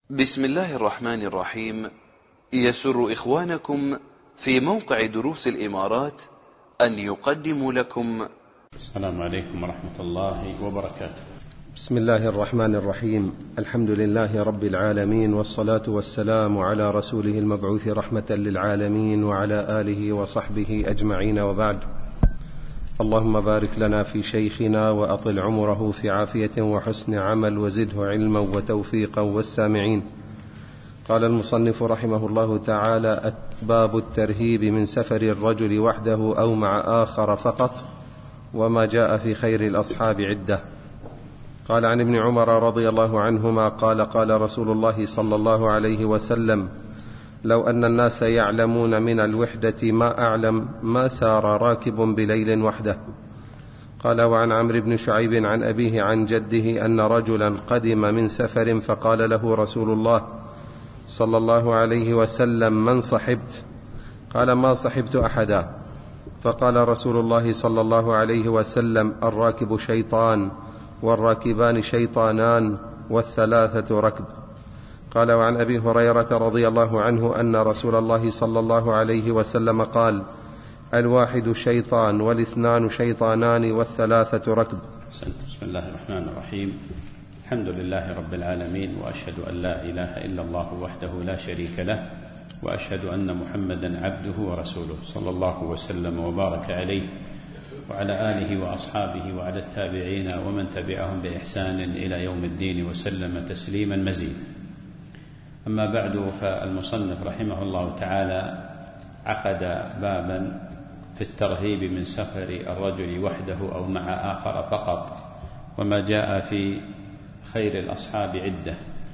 بسم الله الرحمن الرحيم. يسر إخوانكم في موقع دروس الإمارات أن يقدموا لكم. السلام عليكم ورحمة الله وبركاته. بسم الله الرحمن الرحيم. الحمد لله رب العالمين، والصلاة والسلام على رسوله المبعوث رحمة للعالمين وعلى آله وصحبه أجمعين، وبعد. اللهم بارك لنا في شيخنا وأطل عمره في عافية وحسن عمل، وزده علما وتوفيقا والسامعين. قال المصنف رحمه الله تعالى: باب الترهيب من سفر الرجل وحده أو مع آخر فقط، وما جاء في خير الأصحاب عدة. قال عن ابن عمر رضي الله عنهما قال: قال رسول الله صلى الله عليه وسلم: لو أن الناس يعلمون من الوحدة ما أعلم ما سار راكب بليل وحده. قال وعن عمرو بن شعيب عن أبيه عن جده أن رجلا قدم من سفر فقال له رسول الله صلى الله عليه وسلم: من صحبت؟ قال: ما صحبت أحدا. فقال رسول الله صلى الله عليه وسلم: الراكب شيطان، والراكبان شيطانان، والثلاثة ركب. قال وعن أبي هريرة رضي الله عنه أن رسول الله صلى الله عليه وسلم قال: الواحد شيطان، والاثنان شيطانان، والثلاثة ركب. بسم الله الرحمن الرحيم. الحمد لله رب العالمين، وأشهد أن لا إله إلا الله وحده لا شريك له، وأشهد أن محمدا عبده ورسوله، صلى الله وسلم وبارك عليه وعلى آله وأصحابه وعلى التابعين ومن تبعهم بإحسان إلى يوم الدين، وسلم تسليما مزيدا. أما بعد، فالمصنف رحمه الله تعالى عقد بابا في الترهيب من سفر الرجل وحده أو مع آخر فقط، وما جاء في خير الأصحاب عدة.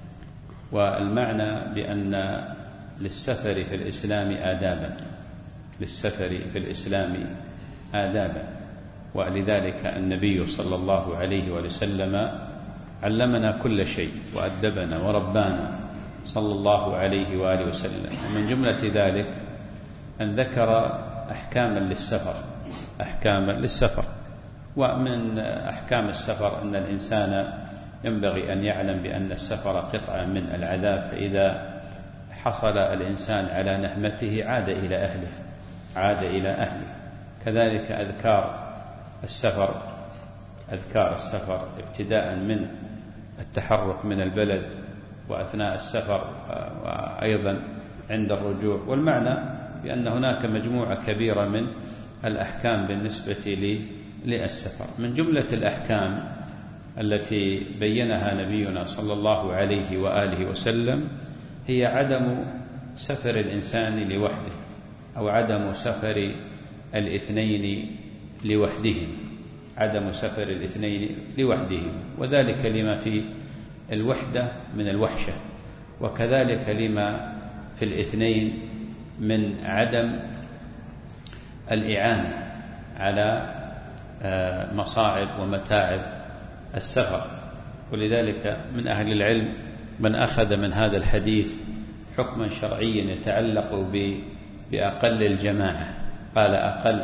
والمعنى بأن للسفر في الإسلام آدابا، للسفر في الإسلام آدابا، ولذلك النبي صلى الله عليه وسلم علمنا كل شيء وأدبنا وربانا صلى الله عليه وآله وسلم. ومن جملة ذلك أن ذكر أحكاما للسفر. ومن أحكام السفر أن الإنسان ينبغي أن يعلم بأن السفر قطعة من العذاب، فإذا حصل الإنسان على نهمته عاد إلى أهله. كذلك أذكار السفر ابتداء من التحرك من البلد، وأثناء السفر، وأيضا عند الرجوع. والمعنى بأن هناك مجموعة كبيرة من الأحكام بالنسبة للسفر. من جملة الأحكام التي بينها نبينا صلى الله عليه وآله وسلم هي عدم سفر الإنسان لوحده، أو عدم سفر الاثنين لوحدهم، وذلك لما في الوحدة من الوحشة، وكذلك لما في الاثنين من عدم الإعانة على مصاعب ومتاعب السفر. ولذلك من أهل العلم من أخذ من هذا الحديث حكما شرعيا يتعلق بأقل الجماعة، قال أقل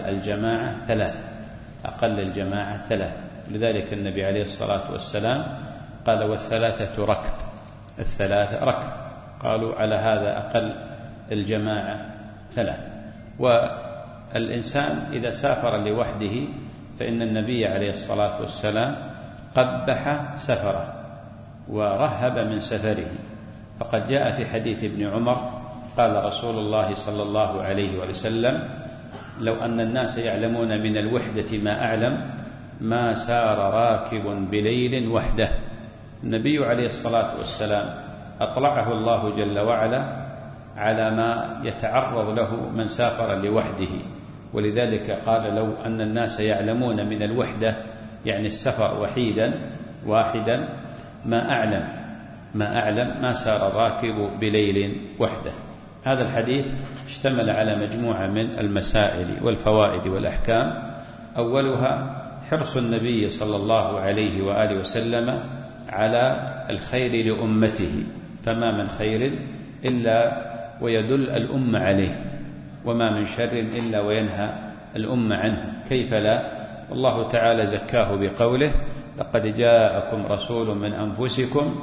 الجماعة ثلاثة. لذلك النبي عليه الصلاة والسلام قال: والثلاثة ركب. قالوا على هذا أقل الجماعة ثلاثة. والإنسان إذا سافر لوحده فإن النبي عليه الصلاة والسلام قبح سفره ورهب من سفره. فقد جاء في حديث ابن عمر قال رسول الله صلى الله عليه وسلم: لو أن الناس يعلمون من الوحدة ما أعلم ما سار راكب بليل وحده. النبي عليه الصلاة والسلام أطلعه الله جل وعلا على ما يتعرض له من سافر لوحده، ولذلك قال: لو أن الناس يعلمون من الوحدة، يعني السفر واحدا ما أعلم ما سار الراكب بليل وحده. هذا الحديث اشتمل على مجموعة من المسائل والفوائد والأحكام. أولها حرص النبي صلى الله عليه وآله وسلم على الخير لأمته، فما من خير إلا ويدل الأمة عليه، وما من شر إلا وينهى الأمة عنه، كيف لا؟ والله تعالى زكاه بقوله: لقد جاءكم رسول من أنفسكم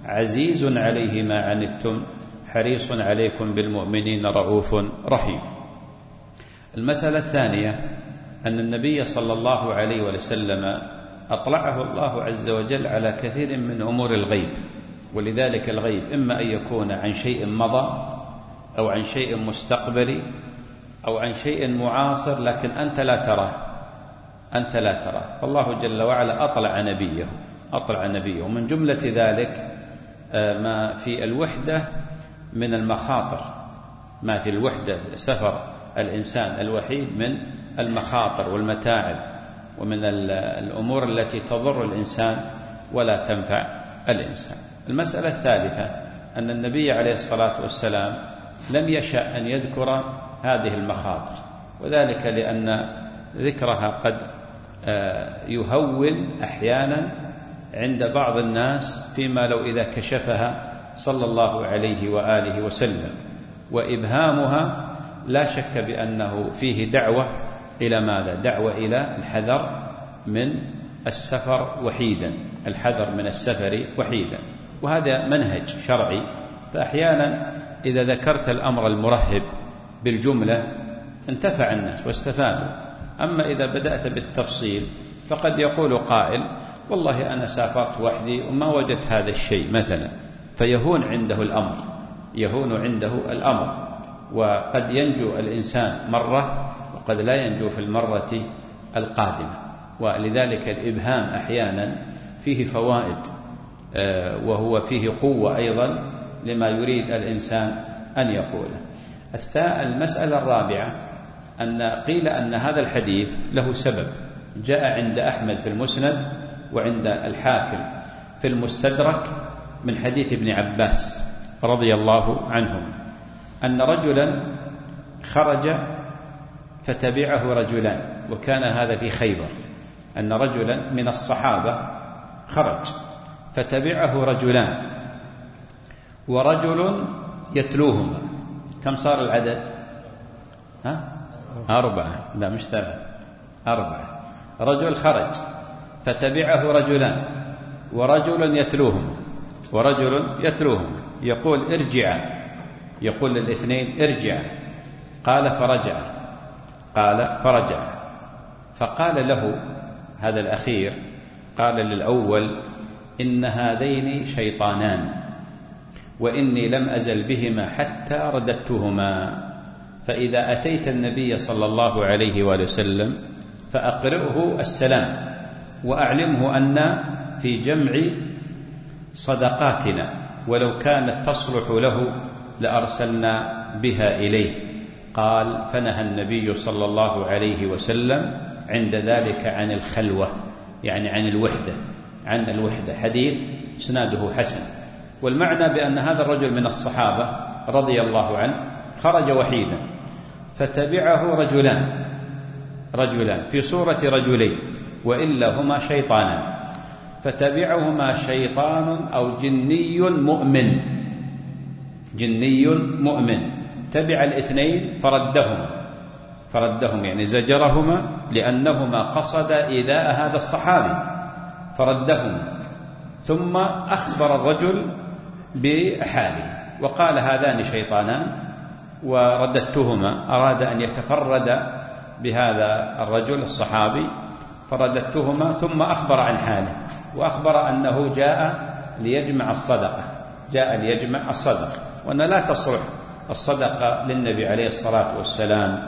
عزيز عليه ما عنتم حريص عليكم بالمؤمنين رؤوف رحيم. المسألة الثانية أن النبي صلى الله عليه وسلم أطلعه الله عز وجل على كثير من أمور الغيب، ولذلك الغيب إما أن يكون عن شيء مضى أو عن شيء مستقبلي أو عن شيء معاصر لكن أنت لا تراه. فالله جل وعلا أطلع نبيه. ومن جملة ذلك ما في الوحدة من المخاطر، ما في الوحدة سفر الإنسان الوحيد من المخاطر والمتاعب ومن الأمور التي تضر الإنسان ولا تنفع الإنسان. المسألة الثالثة أن النبي عليه الصلاة والسلام لم يشأ أن يذكر هذه المخاطر، وذلك لأن ذكرها قد يهون أحيانا عند بعض الناس فيما لو إذا كشفها صلى الله عليه وآله وسلم. وإبهامها لا شك بأنه فيه دعوة إلى ماذا؟ دعوة إلى الحذر من السفر وحيدا، الحذر من السفر وحيدا، وهذا منهج شرعي. فأحيانا إذا ذكرت الأمر المرهب بالجملة انتفع الناس واستفادوا، أما إذا بدأت بالتفصيل فقد يقول قائل والله أنا سافرت وحدي وما وجدت هذا الشيء مثلا، فيهون عنده الأمر، وقد ينجو الإنسان مرة وقد لا ينجو في المرة القادمة. ولذلك الإبهام أحيانا فيه فوائد وهو فيه قوة أيضا لما يريد الإنسان أن يقوله. المسألة الرابعة أن قيل أن هذا الحديث له سبب، جاء عند أحمد في المسند وعند الحاكم في المستدرك من حديث ابن عباس رضي الله عنهم أن رجلا خرج فتبعه رجلان، وكان هذا في خيبر، أن رجلا من الصحابة خرج فتبعه رجلان ورجل يتلوهما. كم صار العدد؟ 4، لا مش 3، 4. رجل خرج فتبعه رجلان ورجل يتلوهما يقول ارجع، يقول للاثنين ارجع، قال فرجع فقال له هذا الأخير، قال للأول إن هذين شيطانان وإني لم أزل بهما حتى رددتهما، فإذا أتيت النبي صلى الله عليه وآله وسلم فأقرئه السلام وأعلمه أن في جمع صدقاتنا ولو كانت تصلح له لأرسلنا بها إليه. قال فنهى النبي صلى الله عليه وسلم عند ذلك عن الخلوة، يعني عن الوحدة. حديث اسناده حسن. والمعنى بأن هذا الرجل من الصحابة رضي الله عنه خرج وحيدا فتبعه رجلان في صورة رجلين وإلا هما شيطانان، فتبعهما شيطان أو جني مؤمن تبع الاثنين فردهم يعني زجرهما لأنهما قصد إيذاء هذا الصحابي فردهم، ثم أخبر الرجل بحاله وقال هذان شيطانان ورددتهما، أراد أن يتفرد بهذا الرجل الصحابي فرددتهما، ثم أخبر عن حاله وأخبر أنه جاء ليجمع الصدقة وأن لا تصلح الصدقة للنبي عليه الصلاة والسلام،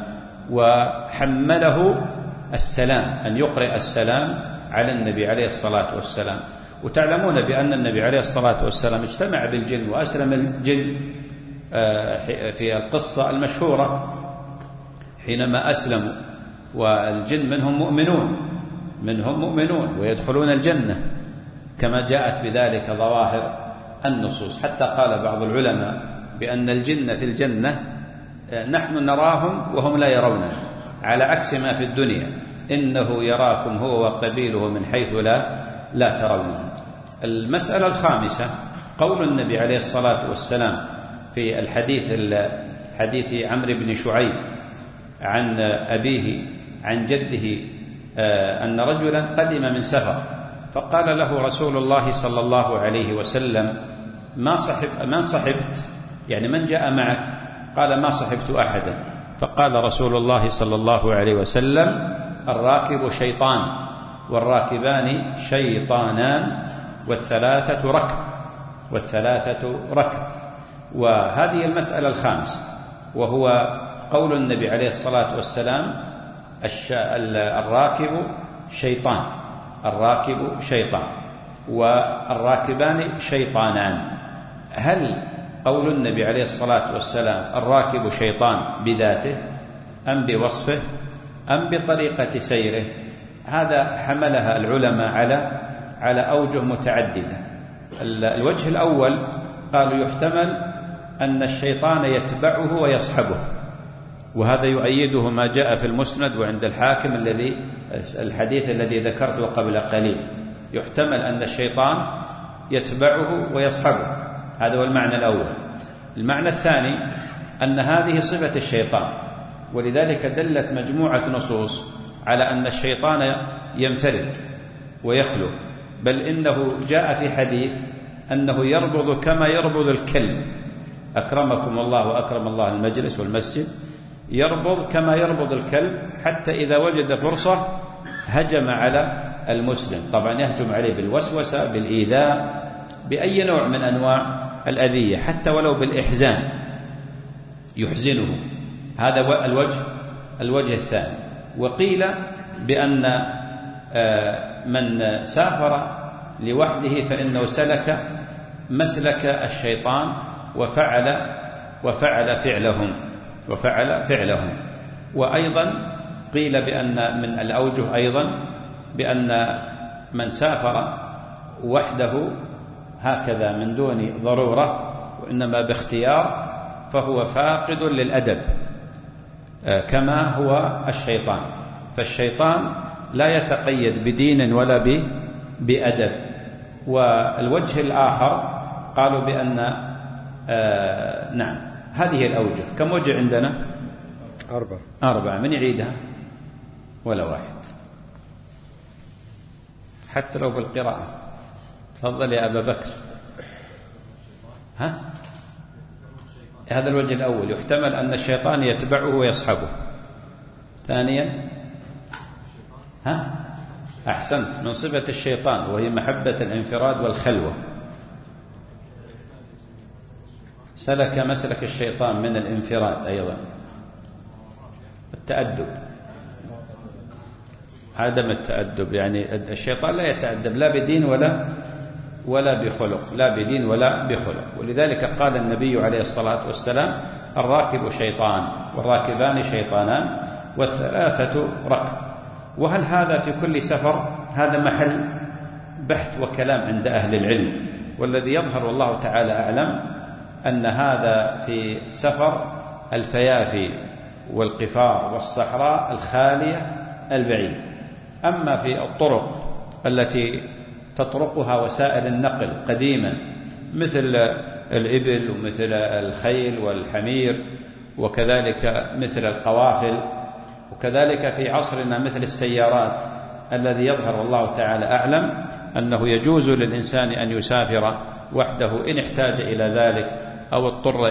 وحمله السلام أن يقرئ السلام على النبي عليه الصلاة والسلام. وتعلمون بأن النبي عليه الصلاة والسلام اجتمع بالجن وأسلم الجن في القصة المشهورة حينما أسلموا، والجن منهم مؤمنون ويدخلون الجنة كما جاءت بذلك ظواهر النصوص، حتى قال بعض العلماء بأن الجن في الجنة نحن نراهم وهم لا يروننا، على عكس ما في الدنيا إنه يراكم هو وقبيله من حيث لا ترونه. المسألة الخامسة قول النبي عليه الصلاة والسلام في حديث عمرو بن شعيب عن أبيه عن جده أن رجلا قدم من سفر فقال له رسول الله صلى الله عليه وسلم من صحبت، يعني من جاء معك؟ قال ما صحبت أحدا. فقال رسول الله صلى الله عليه وسلم الراكب شيطان والراكبان شيطانان والثلاثة ركب. وهذه المسألة الخامسة، وهو قول النبي عليه الصلاة والسلام الراكب شيطان والراكبان شيطانان. هل قول النبي عليه الصلاة والسلام الراكب شيطان بذاته أم بوصفه أم بطريقة سيره؟ هذا حملها العلماء على أوجه متعددة. الوجه الأول قالوا يحتمل أن الشيطان يتبعه ويصحبه، وهذا يؤيده ما جاء في المسند وعند الحاكم الحديث الذي ذكرته قبل قليل. يحتمل أن الشيطان يتبعه ويصحبه، هذا هو المعنى الأول. المعنى الثاني أن هذه صفة الشيطان، ولذلك دلت مجموعة نصوص على أن الشيطان ينفرد ويخلق، بل إنه جاء في حديث أنه يربض كما يربض الكلب، أكرمكم الله وأكرم الله المجلس والمسجد، يربض كما يربض الكلب، حتى إذا وجد فرصة هجم على المسلم. طبعا يهجم عليه بالوسوسة، بالإيذاء، بأي نوع من أنواع الأذية، حتى ولو بالإحزان يحزنه. هذا الوجه الثاني. وقيل بأن من سافر لوحده فإنه سلك مسلك الشيطان وفعل فعلهم. وأيضا قيل بأن من الأوجه أيضا بأن من سافر وحده هكذا من دون ضرورة وإنما باختيار فهو فاقد للأدب كما هو الشيطان. فالشيطان لا يتقيد بدين ولا بأدب. والوجه الآخر قالوا بأن نعم، هذه الأوجه. كم وجه عندنا؟ 4. من يعيدها؟ ولا واحد، حتى لو بالقراءة. تفضل يا أبا بكر. هذا الوجه الأول، يحتمل أن الشيطان يتبعه ويصحبه. ثانيا أحسنت، من صفة الشيطان وهي محبة الانفراد والخلوة. سلك مسلك الشيطان من الانفراد. أيضا التأدب، عدم التأدب، يعني الشيطان لا يتأدب لا بدين ولا بخلق، لا بدين ولا بخلق. ولذلك قال النبي عليه الصلاة والسلام الراكب شيطان والراكبان شيطانان والثلاثة ركب. وهل هذا في كل سفر؟ هذا محل بحث وكلام عند أهل العلم، والذي يظهر والله تعالى أعلم أن هذا في سفر الفيافي والقفار والصحراء الخالية البعيدة. أما في الطرق التي تطرقها وسائل النقل قديما مثل الإبل ومثل الخيل والحمير، وكذلك مثل القوافل، وكذلك في عصرنا مثل السيارات، الذي يظهر والله تعالى أعلم أنه يجوز للإنسان أن يسافر وحده إن احتاج إلى ذلك أو اضطر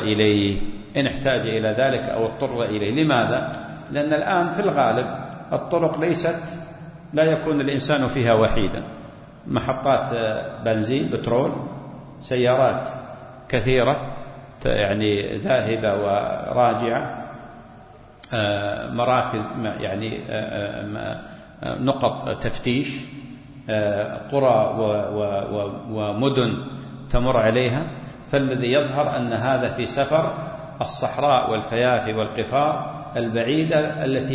إليه. لماذا؟ لأن الآن في الغالب الطرق لا يكون الإنسان فيها وحيدا. محطات بنزين، بترول، سيارات كثيرة يعني ذاهبة وراجعة، مراكز يعني نقط تفتيش، قرى ومدن تمر عليها. فالذي يظهر أن هذا في سفر الصحراء والفيافي والقفار البعيدة التي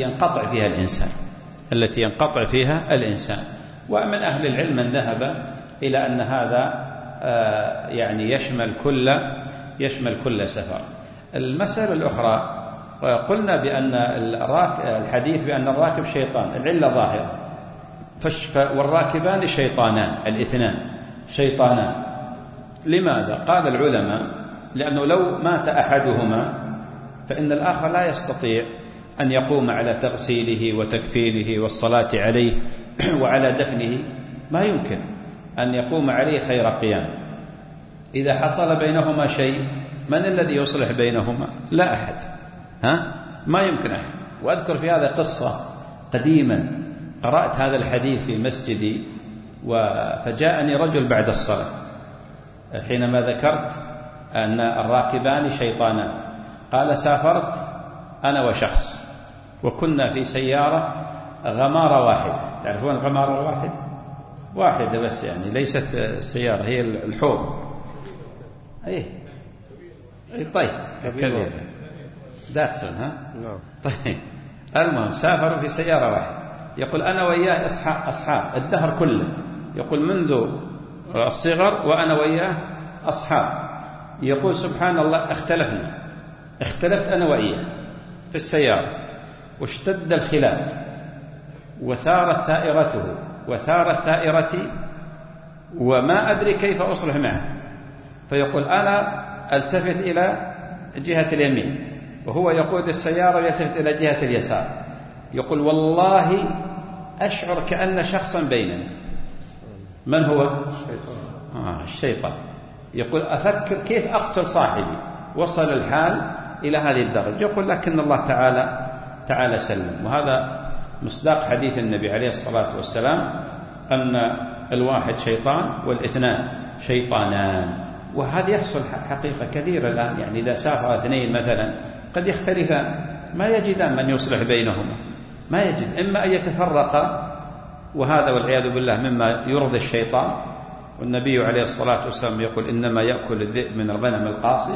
ينقطع فيها الإنسان. ومن أهل العلم من ذهب إلى أن هذا يعني يشمل كل سفر. المسألة الأخرى قلنا بأن الحديث بأن الراكب شيطان، العلة ظاهرة، والراكبان شيطانان، الاثنان شيطانان. لماذا؟ قال العلماء لأنه لو مات أحدهما فإن الآخر لا يستطيع أن يقوم على تغسيله وتكفينه والصلاة عليه وعلى دفنه، ما يمكن أن يقوم عليه خير قيام. إذا حصل بينهما شيء من الذي يصلح بينهما؟ لا أحد، ما يمكن أحد. وأذكر في هذا قصة قديما، قرأت هذا الحديث في مسجدي فجاءني رجل بعد الصلاة حينما ذكرت أن الراكبان شيطانان، قال: سافرت أنا وشخص وكنا في سيارة غمارة واحدة. تعرفون الغمارة الواحدة؟ واحدة بس، يعني ليست السيارة، هي الحوض. أي طيب كبيرة داتسون. طيب المهم سافروا في سيارة واحدة. يقول أنا وياه أصحاب الدهر كله، يقول منذ الصغر وأنا وياه أصحاب. يقول سبحان الله اختلفت أنا وإياه في السيارة، واشتد الخلاف، وثارت ثائرته وثارت ثائرتي، وما أدري كيف أصلح معه. فيقول أنا ألتفت إلى جهة اليمين وهو يقود السيارة ويلتفت إلى جهة اليسار. يقول والله أشعر كأن شخصا بيننا. من هو؟ الشيطان. يقول أفكر كيف أقتل صاحبي. وصل الحال إلى هذه الدرجة. يقول لكن الله تعالى سلم. وهذا مصداق حديث النبي عليه الصلاة والسلام أن الواحد شيطان والاثنان شيطانان. وهذا يحصل حقيقة كثيرة الآن، يعني إذا سافر اثنين مثلا قد يختلفان، ما يجدان من يصلح بينهما، ما يجد، إما أن يتفرقا، وهذا والعياذ بالله مما يرضي الشيطان. والنبي عليه الصلاة والسلام يقول إنما يأكل الذئب من الغنم القاصية،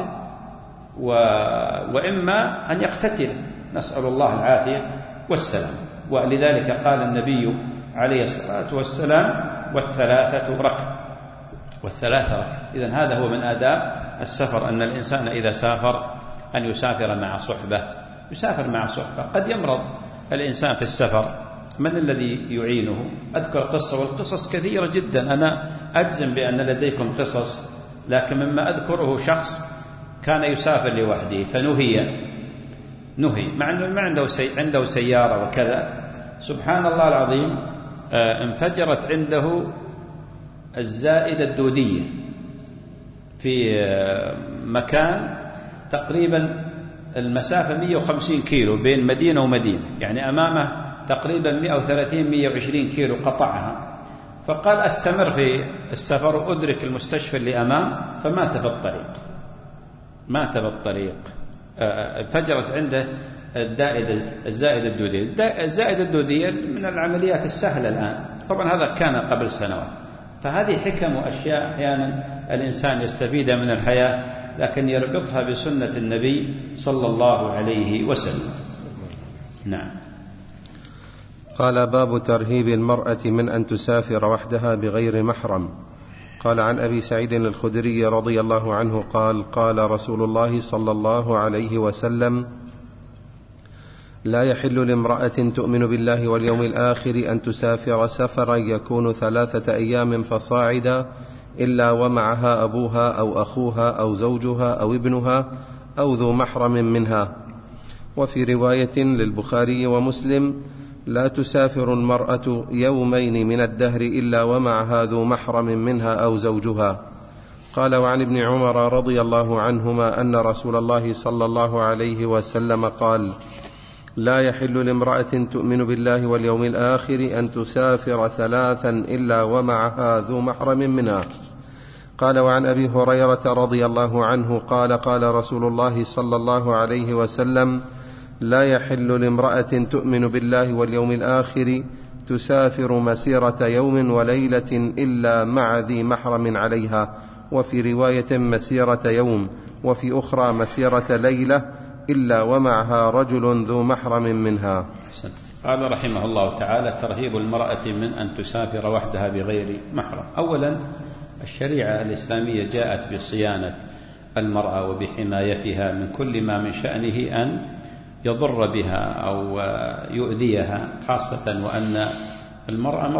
وإما أن يقتتل، نسأل الله العافية والسلام. ولذلك قال النبي عليه الصلاة والسلام والثلاثة ركب. إذن هذا هو من آداب السفر، أن الإنسان إذا سافر أن يسافر مع صحبة. قد يمرض الإنسان في السفر، من الذي يعينه؟ أذكر قصة، والقصص كثيرة جدا، أنا أجزم بأن لديكم قصص، لكن مما أذكره شخص كان يسافر لوحده فنهي مع أنه ما عنده سيارة وكذا. سبحان الله العظيم، انفجرت عنده الزائدة الدودية في مكان تقريبا المسافة 150 كيلو بين مدينة ومدينة، يعني أمامه تقريبا 130-120 كيلو قطعها. فقال أستمر في السفر وأدرك المستشفى اللي أمام، فمات في الطريق. انفجرت عنده الزائدة الدودية. الزائدة الدودية من العمليات السهلة الآن، طبعا هذا كان قبل سنوات. فهذه حكم وأشياء أحيانا الإنسان يستفيد من الحياة، لكن يربطها بسنة النبي صلى الله عليه وسلم. نعم. قال باب ترهيب المرأة من أن تسافر وحدها بغير محرم. قال عن أبي سعيد الخدري رضي الله عنه قال قال رسول الله صلى الله عليه وسلم: لا يحل لامرأة تؤمن بالله واليوم الآخر أن تسافر سفرا يكون 3 أيام فصاعدا إلا ومعها أبوها أو أخوها أو زوجها أو ابنها أو ذو محرم منها. وفي رواية للبخاري ومسلم: لا تسافر المرأة يومين من الدهر إلا ومعها ذو محرم منها أو زوجها. قال وعن ابن عمر رضي الله عنهما أن رسول الله صلى الله عليه وسلم قال: لا يحل لامرأة تؤمن بالله واليوم الآخر أن تسافر 3 إلا ومعها ذو محرم منها. قال وعن أبي هريرة رضي الله عنه قال قال رسول الله صلى الله عليه وسلم: لا يحل لامرأة تؤمن بالله واليوم الآخر تسافر مسيرة يوم وليلة إلا مع ذي محرم عليها، وفي رواية مسيرة يوم، وفي أخرى مسيرة ليلة إلا ومعها رجل ذو محرم منها. قال رحمه الله تعالى: ترهيب المرأة من أن تسافر وحدها بغير محرم. أولا، الشريعة الإسلامية جاءت بصيانة المرأة وبحمايتها من كل ما من شأنه أن يضر بها أو يؤذيها، خاصة وأن المرأة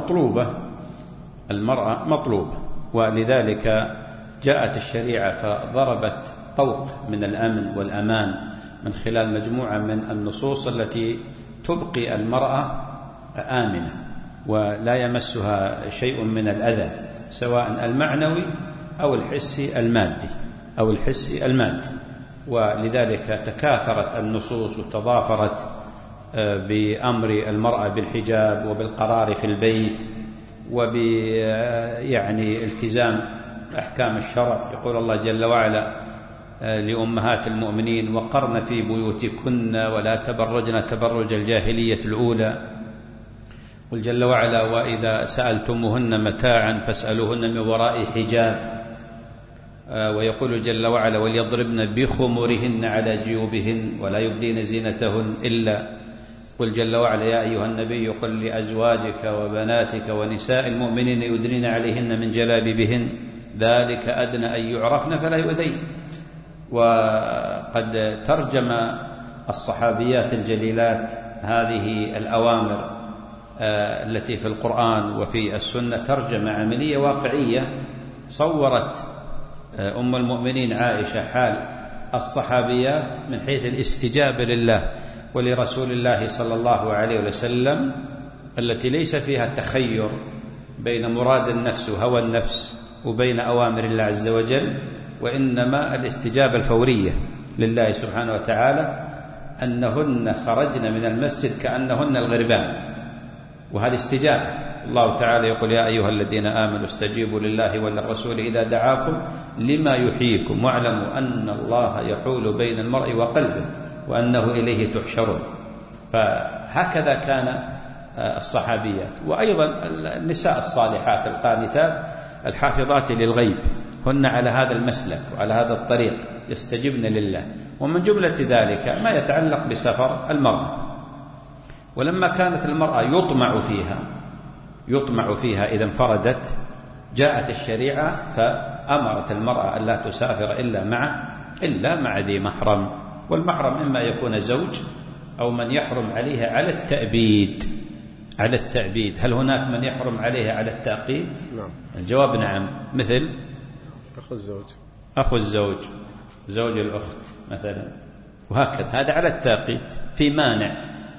مطلوبة، ولذلك جاءت الشريعة فضربت طوق من الأمن والأمان من خلال مجموعة من النصوص التي تبقي المرأة آمنة ولا يمسها شيء من الأذى، سواء المعنوي أو الحسي المادي. ولذلك تكاثرت النصوص وتضافرت بأمر المرأة بالحجاب وبالقرار في البيت يعني التزام أحكام الشرع. يقول الله جل وعلا لأمهات المؤمنين: وقرن في بيوتكن ولا تبرجن تبرج الجاهلية الأولى. قل جل وعلا: وإذا سألتموهن متاعا فاسألوهن من وراء حجاب. ويقول جل وعلا: وليضربن بخمرهن على جيوبهن ولا يبدين زينتهن إلا. قل جل وعلا: يا أيها النبي قل لأزواجك وبناتك ونساء المؤمنين يدنين عليهن من جلابيبهن ذلك أدنى أن يعرفن فلا يؤذين. وقد ترجم الصحابيات الجليلات هذه الأوامر التي في القرآن وفي السنة ترجمة عملية واقعية. صورت أم المؤمنين عائشة حال الصحابيات من حيث الاستجابة لله ولرسول الله صلى الله عليه وسلم، التي ليس فيها تخير بين مراد النفس وهوى النفس وبين أوامر الله عز وجل، وإنما الاستجابة الفورية لله سبحانه وتعالى، أنهن خرجن من المسجد كأنهن الغربان، وهذه استجابة. الله تعالى يقول: يا أيها الذين آمنوا استجيبوا لله وللرسول إذا دعاكم لما يحييكم واعلموا أن الله يحول بين المرء وقلبه وأنه إليه تحشرون. فهكذا كان الصحابيات. وأيضا النساء الصالحات القانتات الحافظات للغيب هن على هذا المسلك وعلى هذا الطريق يستجبن لله. ومن جملة ذلك ما يتعلق بسفر المرأة. ولما كانت المرأة يطمع فيها إذا انفردت، جاءت الشريعة فأمرت المرأة أن لا تسافر إلا مع ذي محرم. والمحرم إما يكون زوج أو من يحرم عليها على التأبيد. هل هناك من يحرم عليها على التأقيد؟ نعم. الجواب نعم، مثل أخو الزوج، زوج الأخت مثلا، وهكذا. هذا على التأقيد. في مانع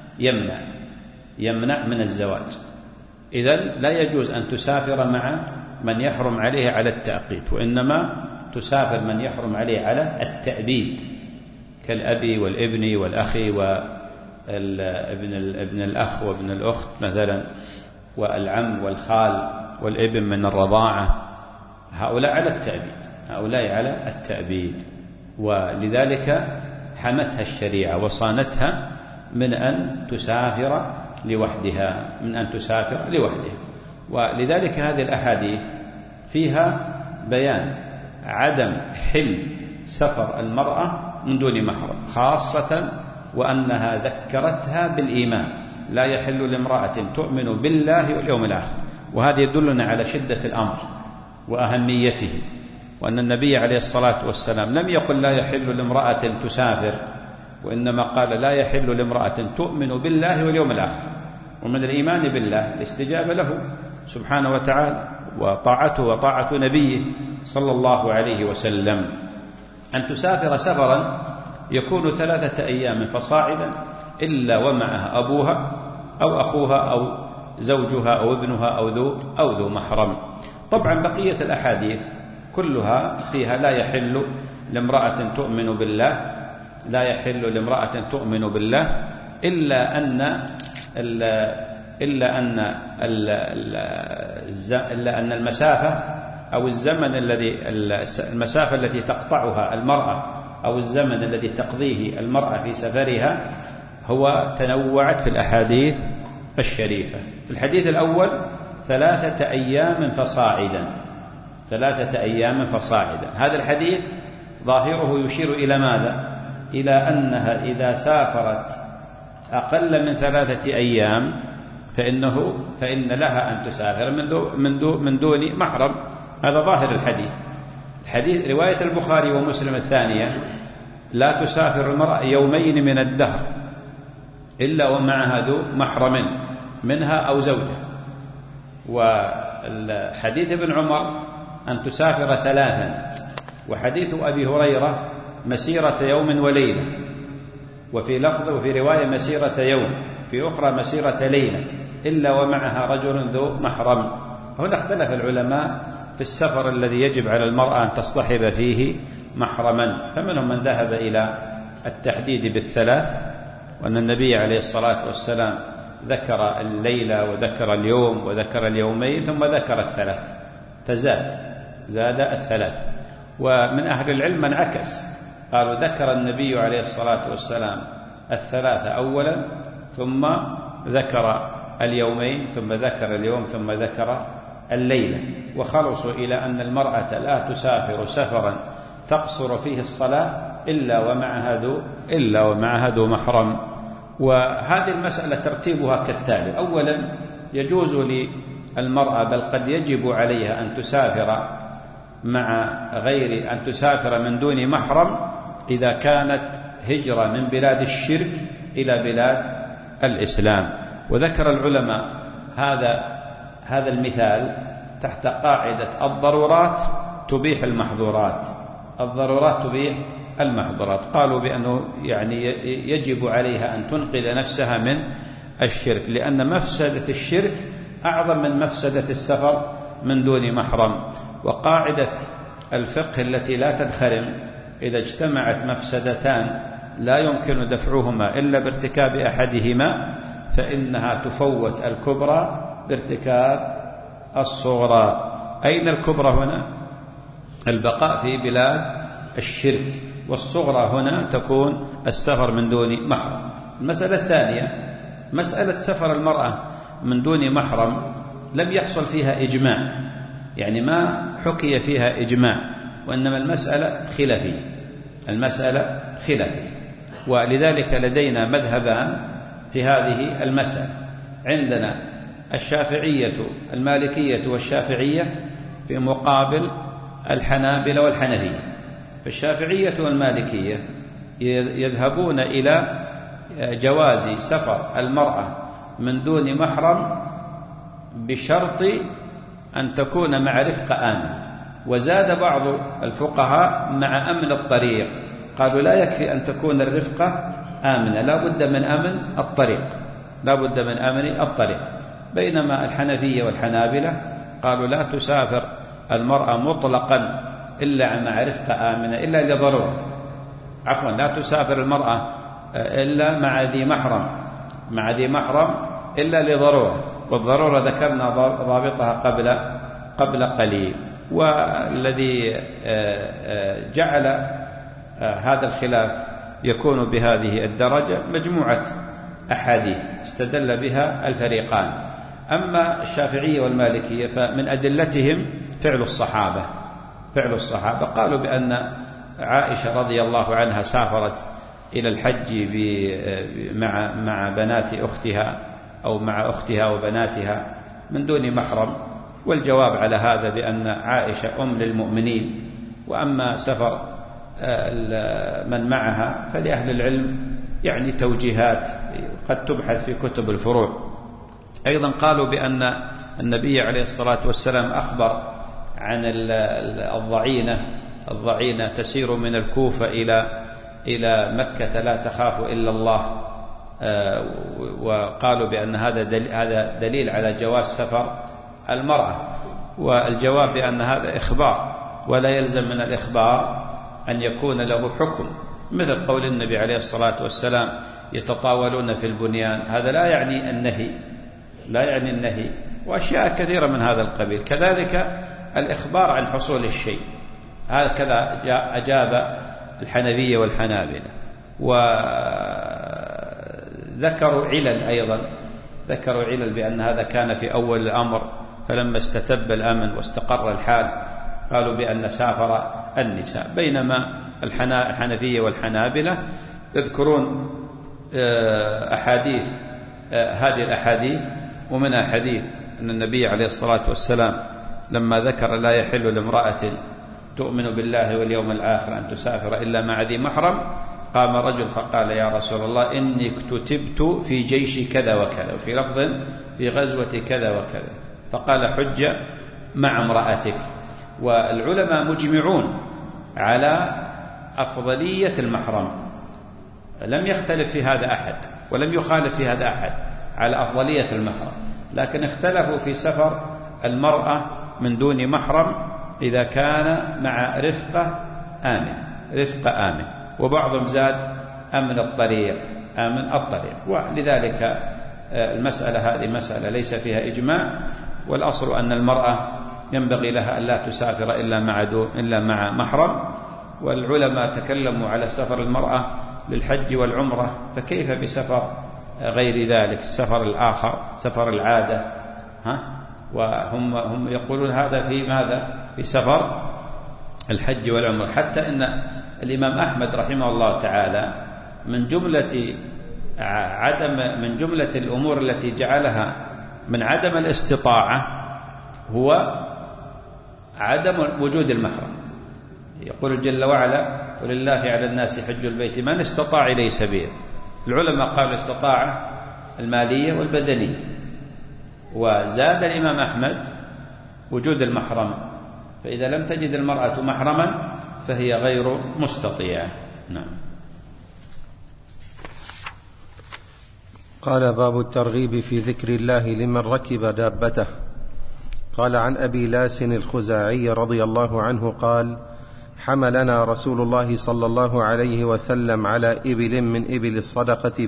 يمنع من الزواج، إذن لا يجوز أن تسافر مع من يحرم عليه على التأقيد، وإنما تسافر من يحرم عليه على التأبيد، كالأبي والابن والأخي وابن الأخ وابن الأخت مثلا، والعم والخال والابن من الرضاعة. هؤلاء على التأبيد. ولذلك حمتها الشريعة وصانتها من أن تسافر لوحدها. ولذلك هذه الأحاديث فيها بيان عدم حل سفر المرأة من دون محرم، خاصة وأنها ذكرتها بالإيمان: لا يحل لامرأة تؤمن بالله واليوم الآخر. وهذا يدلنا على شدة الأمر وأهميته، وأن النبي عليه الصلاة والسلام لم يقل لا يحل لامرأة تسافر، وإنما قال لا يحل لامرأة تؤمن بالله واليوم الآخر. ومن الإيمان بالله الاستجابة له سبحانه وتعالى، وطاعته وطاعة نبيه صلى الله عليه وسلم. أن تسافر سفرا يكون 3 أيام فصاعدا إلا ومعها أبوها أو أخوها أو زوجها أو ابنها أو ذو محرم. طبعا بقية الأحاديث كلها فيها لا يحل لامرأة تؤمن بالله إلا أن المسافة أو المسافة التي تقطعها المرأة أو الزمن الذي تقضيه المرأة في سفرها هو تنوعت في الأحاديث الشريفة. في الحديث الأول 3 أيام فصاعدا. هذا الحديث ظاهره يشير إلى ماذا؟ إلى أنها إذا سافرت أقل من 3 أيام فإن لها أن تسافر من دون محرم. هذا ظاهر الحديث. رواية البخاري ومسلم الثانية: لا تسافر المرأة 2 يومين من الدهر إلا ومعها ذو محرم منها أو زوجها. والحديث ابن عمر أن تسافر 3. وحديث أبي هريرة مسيرة يوم وليلة، وفي لفظ وفي رواية مسيرة يوم، في أخرى مسيرة ليلة إلا ومعها رجل ذو محرم. هنا اختلف العلماء في السفر الذي يجب على المرأة أن تصطحب فيه محرما، فمنهم من ذهب إلى التحديد بالثلاث، وأن النبي عليه الصلاة والسلام ذكر الليلة وذكر اليوم وذكر اليومين ثم ذكر الثلاث، زاد الثلاث. ومن أهل العلم من عكس، قالوا ذكر النبي عليه الصلاة والسلام الثلاث أولا ثم ذكر اليومين ثم ذكر اليوم ثم ذكر الليلة، وخلصوا إلى أن المرأة لا تسافر سفرا تقصر فيه الصلاة إلا ومعها ذو محرم. وهذه المسألة ترتيبها كالتالي: أولا يجوز للمرأة بل قد يجب عليها أن تسافر من دون محرم إذا كانت هجرة من بلاد الشرك إلى بلاد الإسلام. وذكر العلماء هذا المثال تحت قاعدة الضرورات تبيح المحظورات، الضرورات تبيح المحظورات. قالوا بأنه يعني يجب عليها أن تنقذ نفسها من الشرك، لأن مفسدة الشرك أعظم من مفسدة السفر من دون محرم. وقاعدة الفقه التي لا تنخرم: إذا اجتمعت مفسدتان لا يمكن دفعهما إلا بارتكاب أحدهما فإنها تفوت الكبرى بارتكاب الصغرى. أين الكبرى هنا؟ البقاء في بلاد الشرك، والصغرى هنا تكون السفر من دون محرم. المسألة الثانية مسألة سفر المرأة من دون محرم لم يحصل فيها إجماع، يعني ما حكي فيها إجماع، وإنما المسألة خلافية، ولذلك لدينا مذهبان في هذه المسألة. عندنا الشافعية المالكية والشافعية في مقابل الحنابلة والحنفية. فالشافعية والمالكية يذهبون إلى جواز سفر المرأة من دون محرم بشرط أن تكون مع رفقة آمن، وزاد بعض الفقهاء مع أمن الطريق، قالوا لا يكفي أن تكون الرفقة آمنة، لا بد من أمن الطريق. بينما الحنفية والحنابلة قالوا لا تسافر المرأة مطلقا إلا مع رفقة آمنة إلا لضرورة، لا تسافر المرأة إلا مع ذي محرم إلا لضرورة، والضرورة ذكرنا ضابطها قبل قليل. والذي جعل هذا الخلاف يكون بهذه الدرجة مجموعة أحاديث استدل بها الفريقان. أما الشافعية والمالكية فمن أدلتهم فعل الصحابة، قالوا بأن عائشة رضي الله عنها سافرت إلى الحج مع بنات أختها أو مع أختها وبناتها من دون محرم، والجواب على هذا بأن عائشة أم للمؤمنين. وأما سفر من معها فلأهل العلم يعني توجيهات قد تبحث في كتب الفروع. أيضا قالوا بأن النبي عليه الصلاة والسلام أخبر عن الضعينة تسير من الكوفة إلى مكة لا تخاف إلا الله، وقالوا بأن هذا دليل على جواز سفر المرأة. والجواب بأن هذا إخبار، ولا يلزم من الإخبار أن يكون له حكم، مثل قول النبي عليه الصلاة والسلام يتطاولون في البنيان، هذا لا يعني النهي، وأشياء كثيرة من هذا القبيل. كذلك الإخبار عن حصول الشيء، هكذا أجاب الحنفية والحنابلة. وذكروا علل بأن هذا كان في أول الأمر، فلما استتب الأمن واستقر الحال قالوا بأن سافر النساء. بينما الحنفية والحنابلة يذكرون أحاديث، هذه الأحاديث ومنها حديث أن النبي عليه الصلاة والسلام لما ذكر لا يحل لامرأة تؤمن بالله واليوم الآخر أن تسافر إلا مع ذي محرم، قام رجل فقال يا رسول الله إني اكتتبت في جيش كذا وكذا، وفي لفظ في غزوة كذا وكذا، فقال حج مع امرأتك. والعلماء مجمعون على أفضلية المحرم، لم يختلف في هذا أحد ولم يخالف في هذا أحد على أفضلية المحرم، لكن اختلفوا في سفر المرأة من دون محرم إذا كان مع رفقة آمن، وبعضهم زاد أمن الطريق، ولذلك المسألة هذه مسألة ليس فيها إجماع، والأصل أن المرأة ينبغي لها أن لا تسافر إلا مع محرم. والعلماء تكلموا على سفر المرأة للحج والعمرة، فكيف بسفر غير ذلك، السفر الآخر سفر العادة؟ وهم يقولون هذا في ماذا؟ في سفر الحج والعمرة. حتى إن الإمام أحمد رحمه الله تعالى من جملة الأمور التي جعلها من عدم الاستطاعة هو عدم وجود المحرم. يقول جل وعلا: ولله على الناس حج البيت من استطاع إليه سبيل. العلماء قالوا الاستطاعة المالية والبدنية، وزاد الإمام أحمد وجود المحرم، فإذا لم تجد المرأة محرما فهي غير مستطيعة. نعم. قال: باب الترغيب في ذكر الله لمن ركب دابته. قال: عن أبي لاس الخزاعي رضي الله عنه قال: حملنا رسول الله صلى الله عليه وسلم على إبل من إبل الصدقة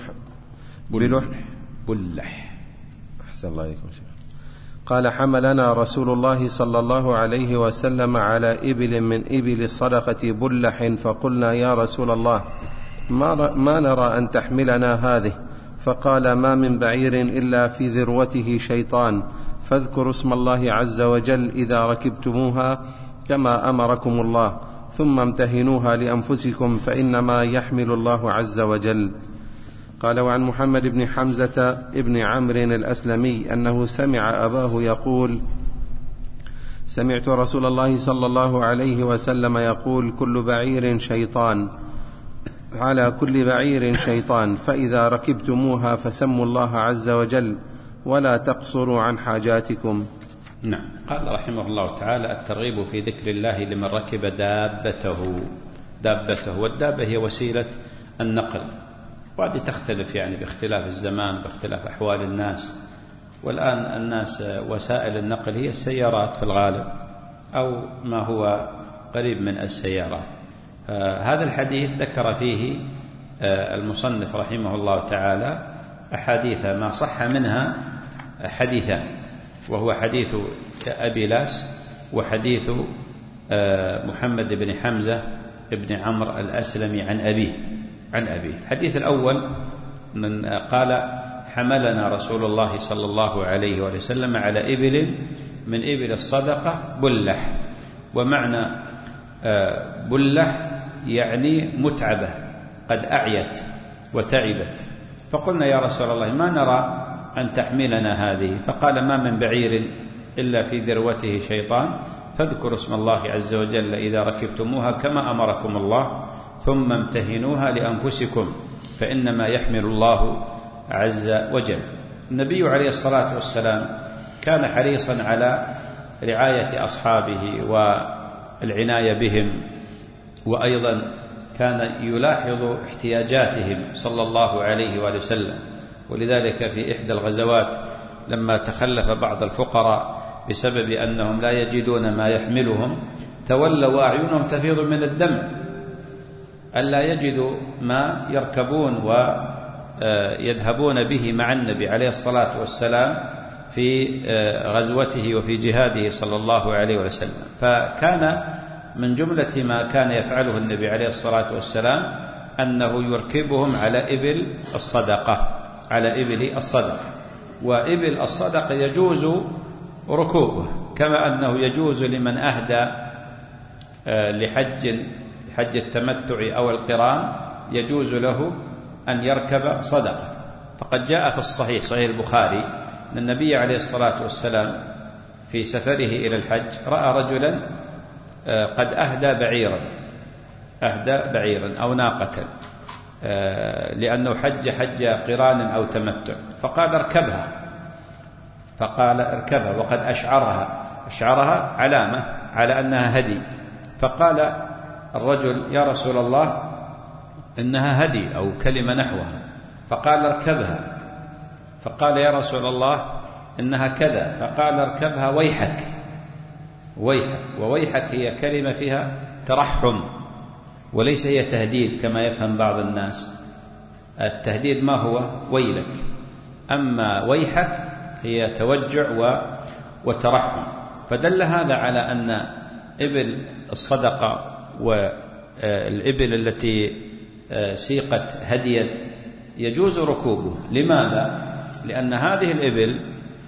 بلح. أحسن الله عليكم شيخ. قال: حملنا رسول الله صلى الله عليه وسلم على إبل من إبل الصدقة بلح، فقلنا: يا رسول الله، ما نرى أن تحملنا هذه. فقال: ما من بعير إلا في ذروته شيطان، فاذكروا اسم الله عز وجل إذا ركبتموها كما أمركم الله، ثم امتهنوها لأنفسكم فإنما يحمل الله عز وجل. قال: وعن محمد بن حمزة بن عمرو الأسلمي أنه سمع أباه يقول: سمعت رسول الله صلى الله عليه وسلم يقول: كل بعير شيطان، على كل بعير شيطان، فإذا ركبتموها فسموا الله عز وجل ولا تقصروا عن حاجاتكم. نعم. قال رحمه الله تعالى: الترغيب في ذكر الله لمن ركب دابته. والدابة هي وسيلة النقل، وهذه تختلف باختلاف الزمان، باختلاف أحوال الناس. والآن الناس وسائل النقل هي السيارات في الغالب، أو ما هو قريب من السيارات. هذا الحديث ذكر فيه المصنف رحمه الله تعالى أحاديث ما صح منها حديثان، وهو حديث أبي لاس وحديث محمد بن حمزة بن عمرو الأسلمي عن أبيه. الحديث الأول قال: حملنا رسول الله صلى الله عليه وسلم على إبل من إبل الصدقة بلح. ومعنى بلح يعني متعبة، قد أعيت وتعبت. فقلنا: يا رسول الله، ما نرى أن تحملنا هذه. فقال: ما من بعير إلا في ذروته شيطان، فاذكروا اسم الله عز وجل إذا ركبتموها كما أمركم الله، ثم امتهنوها لأنفسكم فإنما يحمل الله عز وجل. النبي عليه الصلاة والسلام كان حريصا على رعاية أصحابه والعناية بهم، وأيضا كان يلاحظ احتياجاتهم صلى الله عليه وآله وسلم. ولذلك في إحدى الغزوات لما تخلف بعض الفقراء بسبب أنهم لا يجدون ما يحملهم، تولوا وأعينهم تفيض من الدم ألا يجدوا ما يركبون ويذهبون به مع النبي عليه الصلاة والسلام في غزوته وفي جهاده صلى الله عليه وسلم. فكان من جملة ما كان يفعله النبي عليه الصلاة والسلام أنه يركبهم على إبل الصدقة، وإبل الصدقة يجوز ركوبه، كما أنه يجوز لمن أهدى لحج التمتع أو القران يجوز له أن يركب صدقة. فقد جاء في الصحيح، صحيح البخاري، أن النبي عليه الصلاة والسلام في سفره إلى الحج رأى رجلا قد أهدى بعيرا أو ناقة، لأنه حج قران أو تمتع، فقال اركبها وقد أشعرها علامة على أنها هدي. فقال الرجل: يا رسول الله، إنها هدي أو كلمة نحوها. فقال: اركبها. فقال: يا رسول الله، إنها كذا. فقال: اركبها ويحك. ويحك. وويحك هي كلمة فيها ترحم، وليس هي تهديد كما يفهم بعض الناس. التهديد ما هو؟ ويلك. أما ويحك هي توجع وترحم. فدل هذا على أن إبل الصدقة والإبل التي سيقت هديا يجوز ركوبه. لماذا؟ لأن هذه الإبل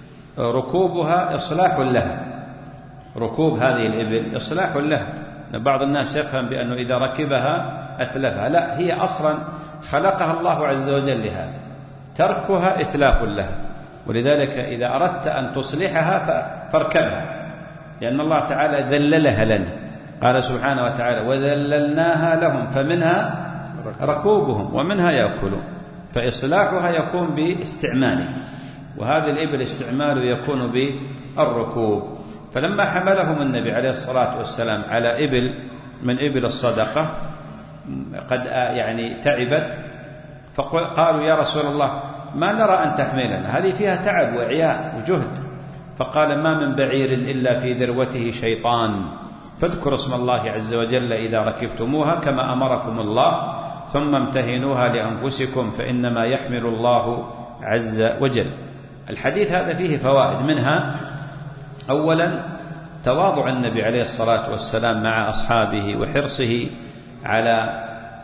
ركوبها إصلاح لها. ركوب هذه الإبل إصلاح لها. بعض الناس يفهم بأنه إذا ركبها أتلفها، لا، هي أصلا خلقها الله عز وجل لهذا، تركها إتلاف لها. ولذلك إذا أردت أن تصلحها فاركبها، لأن الله تعالى ذللها لنا. قال سبحانه وتعالى: وذللناها لهم فمنها ركوبهم ومنها يأكلون. فإصلاحها يكون باستعماله، وهذه الإبل استعماله يكون بالركوب. فلما حملهم النبي عليه الصلاة والسلام على إبل من إبل الصدقة قد يعني تعبت، فقالوا: يا رسول الله، ما نرى أن تحملنا، هذه فيها تعب وإعياء وجهد. فقال: ما من بعير إلا في ذروته شيطان، فاذكروا اسم الله عز وجل إذا ركبتموها كما أمركم الله، ثم امتهنوها لأنفسكم فإنما يحمل الله عز وجل. الحديث هذا فيه فوائد، منها: أولا تواضع النبي عليه الصلاة والسلام مع أصحابه وحرصه على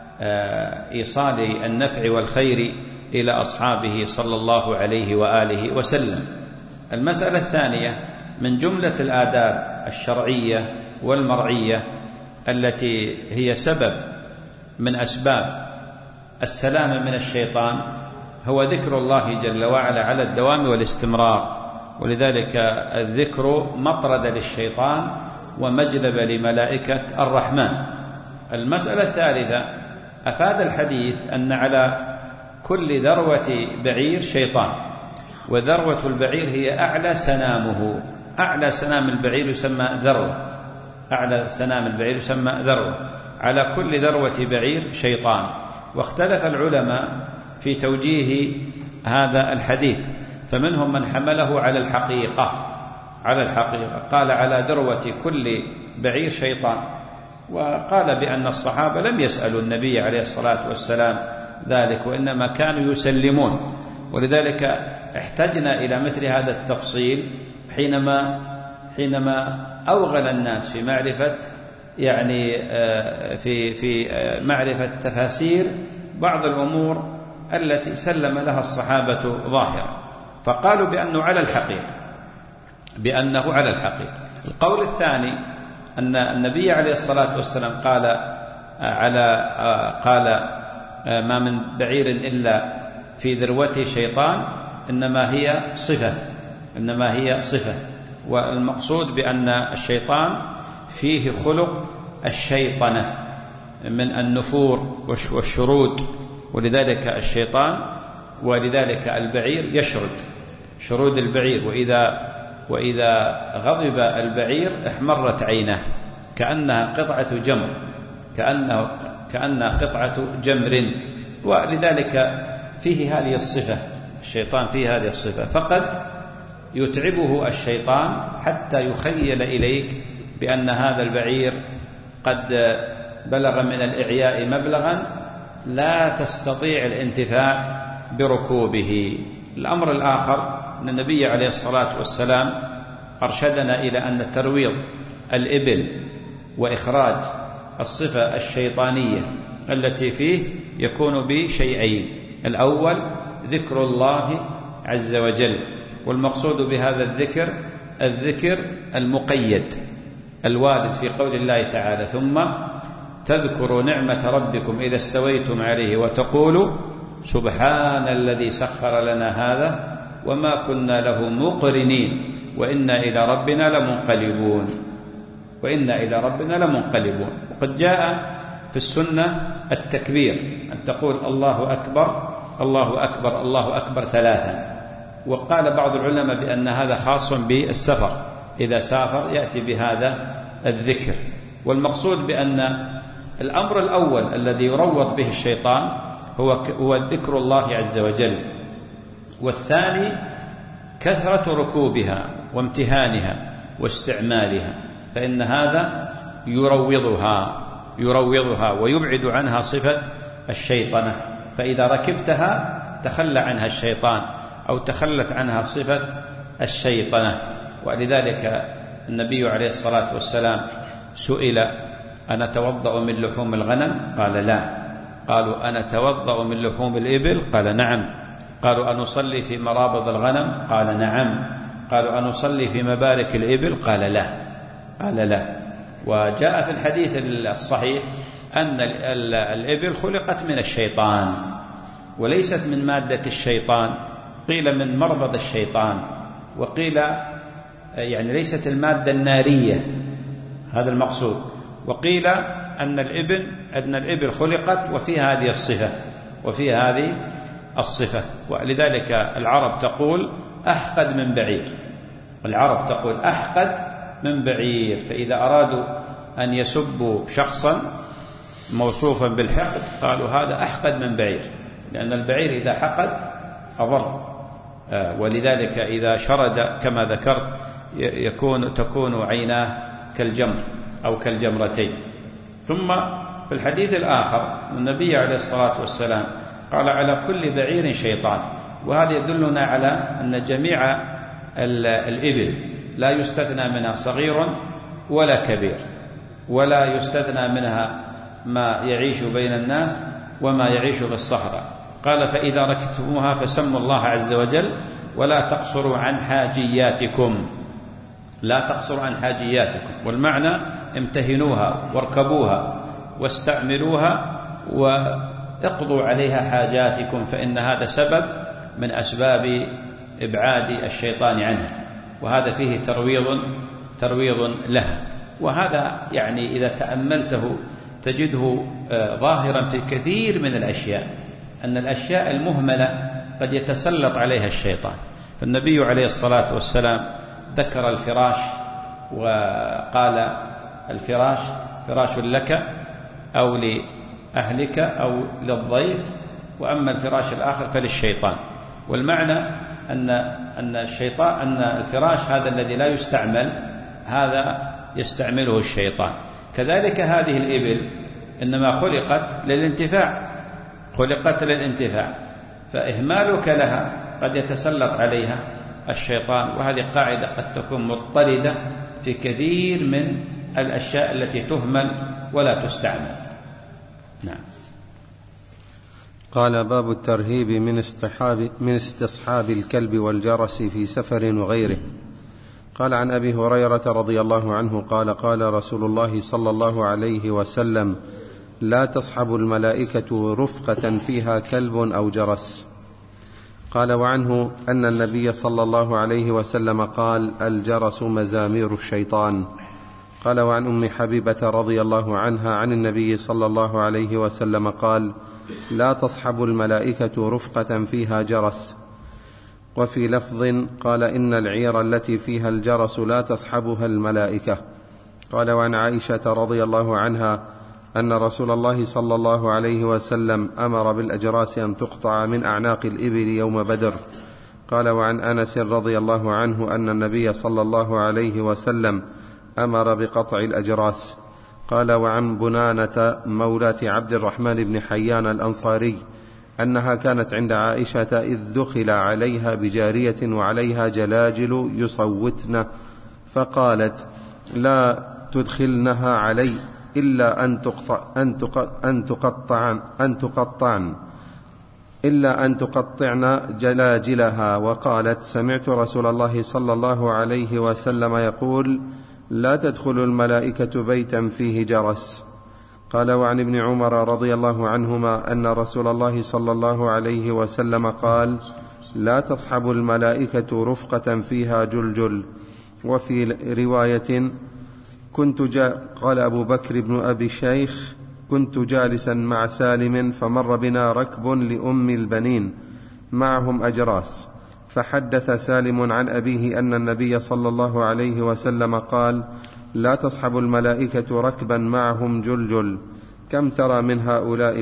إيصال النفع والخير إلى أصحابه صلى الله عليه وآله وسلم. المسألة الثانية من جملة الآداب الشرعية والمرعية التي هي سبب من أسباب السلامة من الشيطان هو ذكر الله جل وعلا على الدوام والاستمرار. ولذلك الذكر مطرد للشيطان ومجلب لملائكة الرحمن. المسألة الثالثة: أفاد الحديث أن على كل ذروة بعير شيطان، وذروة البعير هي أعلى سنامه. أعلى سنام البعير يسمى ذروة، أعلى سنام البعير يسمى ذروة. على كل ذروة بعير شيطان. واختلف العلماء في توجيه هذا الحديث، فمنهم من حمله على الحقيقة، قال على ذروة كل بعير شيطان، وقال بأن الصحابة لم يسألوا النبي عليه الصلاة والسلام ذلك، وإنما كانوا يسلمون. ولذلك احتجنا إلى مثل هذا التفصيل حينما أوغل الناس في معرفة في معرفة تفاسير بعض الأمور التي سلم لها الصحابة ظاهرا، فقالوا بأنه على الحقيقة. القول الثاني أن النبي عليه الصلاة والسلام قال ما من بعير إلا في ذروته شيطان، إنما هي صفة. والمقصود بأن الشيطان فيه خلق الشيطنة من النفور والشرود، ولذلك البعير يشرد شرود البعير، وإذا غضب البعير احمرت عينه كأنها قطعة جمر. ولذلك فيه هذه الصفة، الشيطان فيه هذه الصفة، فقد يتعبه الشيطان حتى يخيل إليك بأن هذا البعير قد بلغ من الإعياء مبلغا لا تستطيع الانتفاع بركوبه. الأمر الآخر أن النبي عليه الصلاة والسلام أرشدنا إلى أن ترويض الإبل وإخراج الصفة الشيطانية التي فيه يكون بشيئين: الأول ذكر الله عز وجل، والمقصود بهذا الذكر المقيد الوارد في قول الله تعالى: ثم تذكروا نعمة ربكم إذا استويتم عليه وتقولوا سبحان الذي سخر لنا هذا وما كنا له مقرنين وإنا إلى ربنا لمنقلبون. وقد جاء في السنة التكبير، أن تقول الله أكبر الله أكبر الله أكبر 3. وقال بعض العلماء بأن هذا خاص بالسفر، إذا سافر يأتي بهذا الذكر. والمقصود بأن الأمر الأول الذي يروض به الشيطان هو ذكر الله عز وجل، والثاني كثرة ركوبها وامتهانها واستعمالها. فإن هذا يروضها ويبعد عنها صفة الشيطنة، فإذا ركبتها تخلى عنها الشيطان أو تخلت عنها صفة الشيطنة. ولذلك النبي عليه الصلاة والسلام سئل: أنا أتوضأ من لحوم الغنم؟ قال: لا. قالوا: أنا أتوضأ من لحوم الإبل؟ قال: نعم. قالوا: أنصلي في مرابض الغنم؟ قال: نعم. قالوا: أنصلي في مبارك الإبل؟ قال: لا. قال: لا. وجاء في الحديث الصحيح أن الإبل خلقت من الشيطان وليست من مادة الشيطان، قيل من مربض الشيطان، وقيل يعني ليست المادة النارية، هذا المقصود، وقيل أن الإبل خلقت وفيها هذه الصفة ولذلك العرب تقول: أحقد من بعير. العرب تقول: أحقد من بعير، فإذا أرادوا أن يسبوا شخصا موصوفا بالحقد قالوا: هذا أحقد من بعير، لأن البعير إذا حقد أضر، ولذلك إذا شرد كما ذكرت تكون عيناه كالجمر أو كالجمرتين. ثم في الحديث الآخر النبي عليه الصلاة والسلام قال: على كل بعير شيطان. وهذا يدلنا على أن جميع الإبل لا يستثنى منها صغير ولا كبير، ولا يستثنى منها ما يعيش بين الناس وما يعيش في الصحراء. قال: فإذا ركبتموها فسموا الله عز وجل ولا تقصروا عن حاجياتكم. لا تقصروا عن حاجياتكم، والمعنى امتهنوها واركبوها واستعملوها واقضوا عليها حاجاتكم، فإن هذا سبب من أسباب إبعاد الشيطان عنه، وهذا فيه ترويض له. وهذا يعني إذا تأملته تجده ظاهرا في كثير من الأشياء، أن الأشياء المهملة قد يتسلط عليها الشيطان. فالنبي عليه الصلاة والسلام ذكر الفراش وقال: الفراش فراش لك أو لأهلك أو للضيف، وأما الفراش الآخر فللشيطان. والمعنى أن الفراش هذا الذي لا يستعمل هذا يستعمله الشيطان. كذلك هذه الإبل إنما خلقت للانتفاع، فإهمالك لها قد يتسلط عليها الشيطان، وهذه قاعدة قد تكون مضطردة في كثير من الأشياء التي تهمل ولا تستعمل. نعم. قال: باب الترهيب من استصحاب الكلب والجرس في سفر وغيره. قال: عن أبي هريرة رضي الله عنه قال: قال رسول الله صلى الله عليه وسلم: لا تصحب الملائكة رفقة فيها كلب أو جرس. قال: وعنه أن النبي صلى الله عليه وسلم قال: الجرس مزامير الشيطان. قال: وعن أم حبيبة رضي الله عنها عن النبي صلى الله عليه وسلم قال: لا تصحب الملائكة رفقة فيها جرس. وفي لفظ قال: إن العير التي فيها الجرس لا تصحبها الملائكة. قال: وعن عائشة رضي الله عنها أن رسول الله صلى الله عليه وسلم أمر بالأجراس أن تقطع من أعناق الإبل يوم بدر. قال: وعن أنس رضي الله عنه أن النبي صلى الله عليه وسلم أمر بقطع الأجراس. قال: وعن بنانة مولاة عبد الرحمن بن حيان الأنصاري أنها كانت عند عائشة إذ دخل عليها بجارية وعليها جلاجل يصوتن، فقالت: لا تدخلنها علي إلا أن تقطعن جلاجلها. وقالت: سمعت رسول الله صلى الله عليه وسلم يقول: لا تدخل الملائكة بيتا فيه جرس. قال: وعن ابن عمر رضي الله عنهما أن رسول الله صلى الله عليه وسلم قال: لا تصحب الملائكة رفقة فيها جلجل. وفي رواية: قال أبو بكر بن أبي شيخ: كنت جالسا مع سالم فمر بنا ركب لأم البنين معهم أجراس، فحدث سالم عن أبيه أن النبي صلى الله عليه وسلم قال: لا تصحب الملائكة ركبا معهم جلجل. كم ترى مع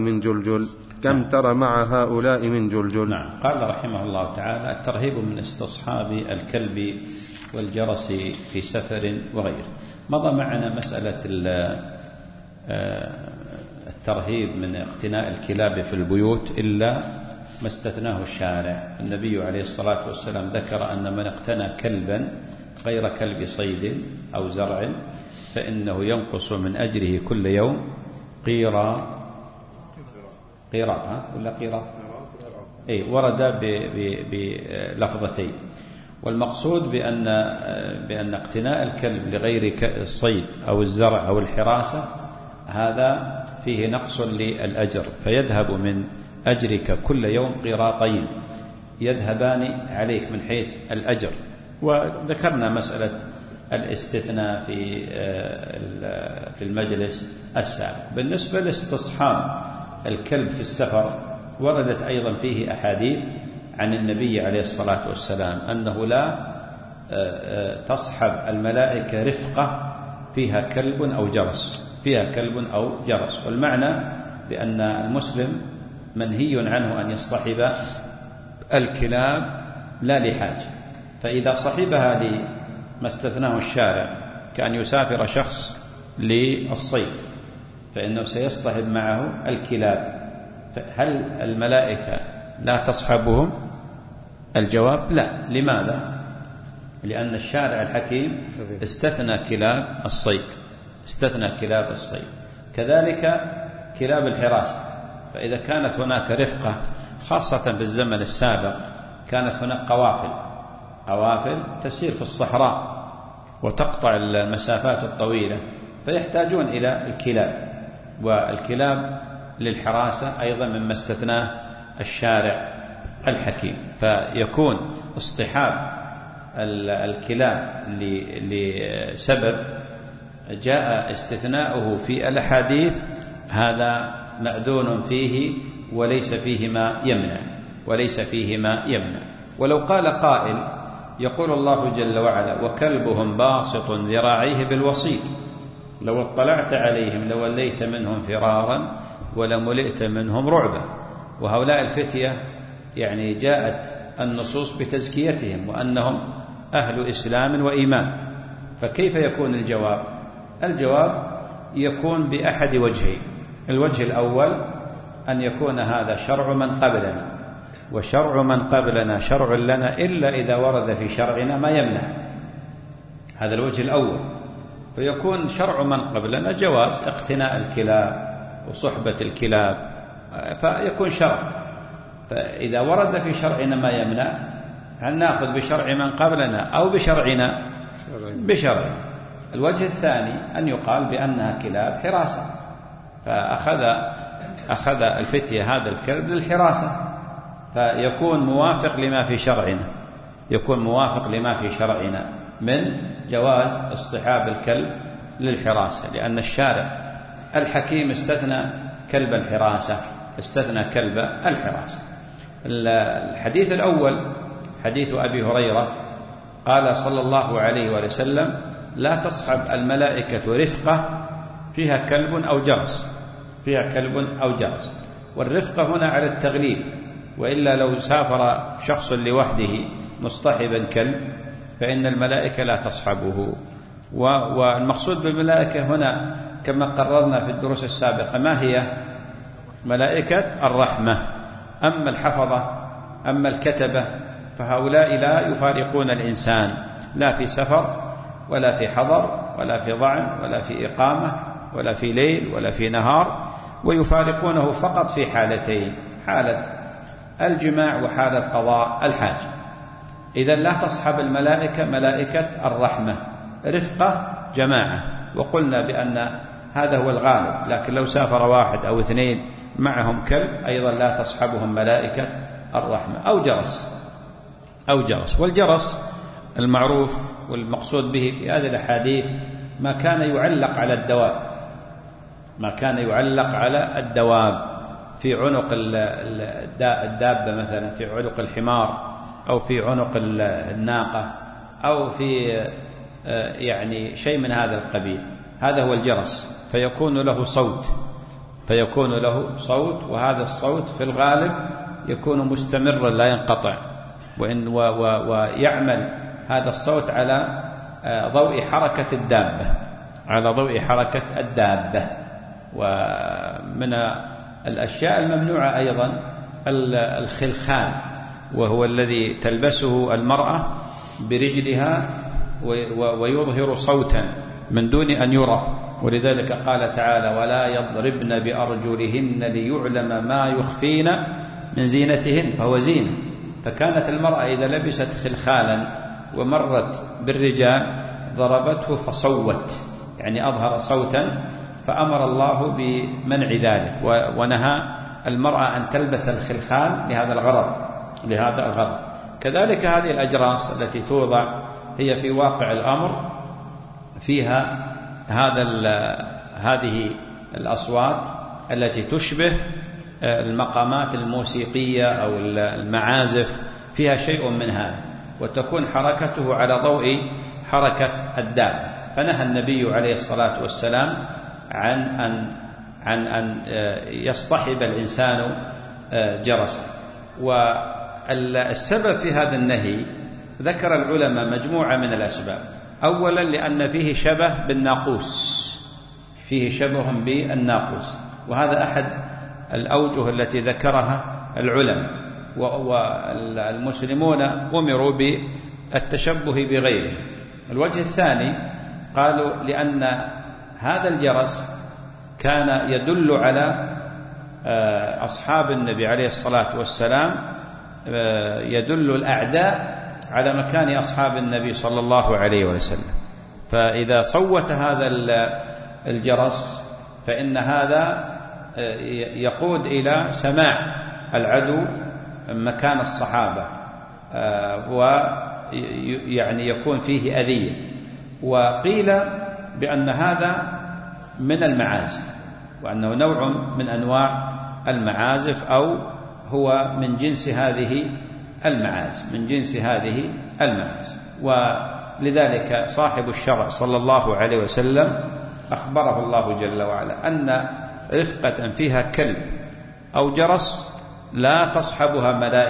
هؤلاء من جلجل. نعم. قال رحمه الله تعالى: الترهيب من استصحاب الكلب والجرس في سفر وغيره. مضى معنا مسألة الترهيب من اقتناء الكلاب في البيوت إلا ما استثناه الشارع. النبي عليه الصلاة والسلام ذكر أن من اقتنى كلبا غير كلب صيد أو زرع فإنه ينقص من أجره كل يوم قيراط ولا قيراط ورد بلفظتين. والمقصود بأن اقتناء الكلب لغير الصيد أو الزرع أو الحراسة هذا فيه نقص للأجر، فيذهب من أجرك كل يوم قيراطين يذهبان عليك من حيث الأجر. وذكرنا مسألة الاستثناء في المجلس السابق. بالنسبة لاستصحاب الكلب في السفر وردت أيضا فيه أحاديث عن النبي عليه الصلاة والسلام أنه لا تصحب الملائكة رفقة فيها كلب أو جرس، والمعنى بأن المسلم منهي عنه أن يصطحب الكلاب لا لحاجة. فإذا صحبها لما استثناه الشارع كأن يسافر شخص للصيد فإنه سيصطحب معه الكلاب، هل الملائكة لا تصحبهم؟ الجواب لا. لماذا؟ لأن الشارع الحكيم استثنى كلاب الصيد، كذلك كلاب الحراسة. فإذا كانت هناك رفقة خاصة في الزمن السابق كانت هناك قوافل تسير في الصحراء وتقطع المسافات الطويلة فيحتاجون إلى الكلاب، والكلاب للحراسة أيضا مما استثناه الشارع الحكيم. فيكون اصطحاب الكلاب لسبب جاء استثناؤه في الأحاديث هذا مأذون فيه وليس فيه ما يمنع. ولو قال قائل يقول الله جل وعلا وكلبهم باسط ذراعيه بالوصيد لو اطلعت عليهم لوليت منهم فرارا ولملئت منهم رعبا. وهؤلاء الفتية يعني جاءت النصوص بتزكيتهم وأنهم أهل إسلام وإيمان، فكيف يكون الجواب؟ الجواب يكون بأحد وجهين. الوجه الأول أن يكون هذا شرع من قبلنا، وشرع من قبلنا شرع لنا إلا إذا ورد في شرعنا ما يمنع. هذا الوجه الأول، فيكون شرع من قبلنا جواز اقتناء الكلاب وصحبة الكلاب، فيكون شرع. فإذا ورد في شرعنا ما يمنع هل نأخذ بشرع من قبلنا أو بشرعنا؟ بشرع. الوجه الثاني أن يقال بأنها كلاب حراسة، فأخذ الفتية هذا الكلب للحراسة، فيكون موافق لما في شرعنا من جواز اصطحاب الكلب للحراسة، لأن الشارع الحكيم استثنى كلب الحراسة. الحديث الأول حديث أبي هريرة قال صلى الله عليه وسلم لا تصحب الملائكة رفقة فيها كلب أو جرس. والرفقة هنا على التغليب، وإلا لو سافر شخص لوحده مصطحبا كلب فإن الملائكة لا تصحبه. والمقصود بالملائكة هنا كما قررنا في الدروس السابقة ما هي؟ ملائكة الرحمة. أما الحفظة أما الكتبة فهؤلاء لا يفارقون الإنسان لا في سفر ولا في حضر ولا في ضعن ولا في إقامة ولا في ليل ولا في نهار، ويفارقونه فقط في حالتين: حالة الجماع وحالة قضاء الحاجة. إذن لا تصحب الملائكة ملائكة الرحمة، رفقة جماعة، وقلنا بأن هذا هو الغالب، لكن لو سافر واحد أو اثنين معهم كلب أيضا لا تصحبهم ملائكة الرحمة أو جرس. والجرس المعروف والمقصود به في هذه الأحاديث ما كان يعلق على الدواب في عنق الدابة، مثلا في عنق الحمار أو في عنق الناقة أو في يعني شيء من هذا القبيل. هذا هو الجرس، فيكون له صوت، وهذا الصوت في الغالب يكون مستمرا لا ينقطع، ويعمل هذا الصوت على ضوء حركة الدابة. على ضوء حركة الدابة. ومن الأشياء الممنوعة أيضا الخلخال، وهو الذي تلبسه المرأة برجلها ويظهر صوتا من دون أن يرى، ولذلك قال تعالى: ولا يضربن بأرجلهن ليعلم ما يخفين من زينتهن، فهو زينة. فكانت المرأة إذا لبست خلخالا ومرت بالرجال ضربته فصوت، يعني أظهر صوتا، فأمر الله بمنع ذلك ونهى المرأة أن تلبس الخلخال لهذا الغرض. كذلك هذه الأجراس التي توضع هي في واقع الأمر فيها هذه الأصوات التي تشبه المقامات الموسيقية أو المعازف، فيها شيء من هذا، وتكون حركته على ضوء حركة الدابة. فنهى النبي عليه الصلاة والسلام عن أن يصطحب الإنسان جرسا. والسبب في هذا النهي ذكر العلماء مجموعة من الأسباب. أولا لأن فيه شبه بالناقوس، وهذا أحد الأوجه التي ذكرها العلماء، والمسلمون أمروا بالتشبه بغيره. الوجه الثاني قالوا لأن هذا الجرس كان يدل على أصحاب النبي عليه الصلاة والسلام، يدل الأعداء على مكان أصحاب النبي صلى الله عليه وسلم. فإذا صوت هذا الجرس فإن هذا يقود إلى سماع العدو مكان الصحابة، ويعني يكون فيه أذية. وقيل بأن هذا من المعازف، وأنه نوع من أنواع المعازف، أو هو من جنس هذه المعازف. ولذلك صاحب الشرع صلى الله عليه وسلم أخبره الله جل وعلا أن رفقة فيها كلب أو جرس لا تصحبها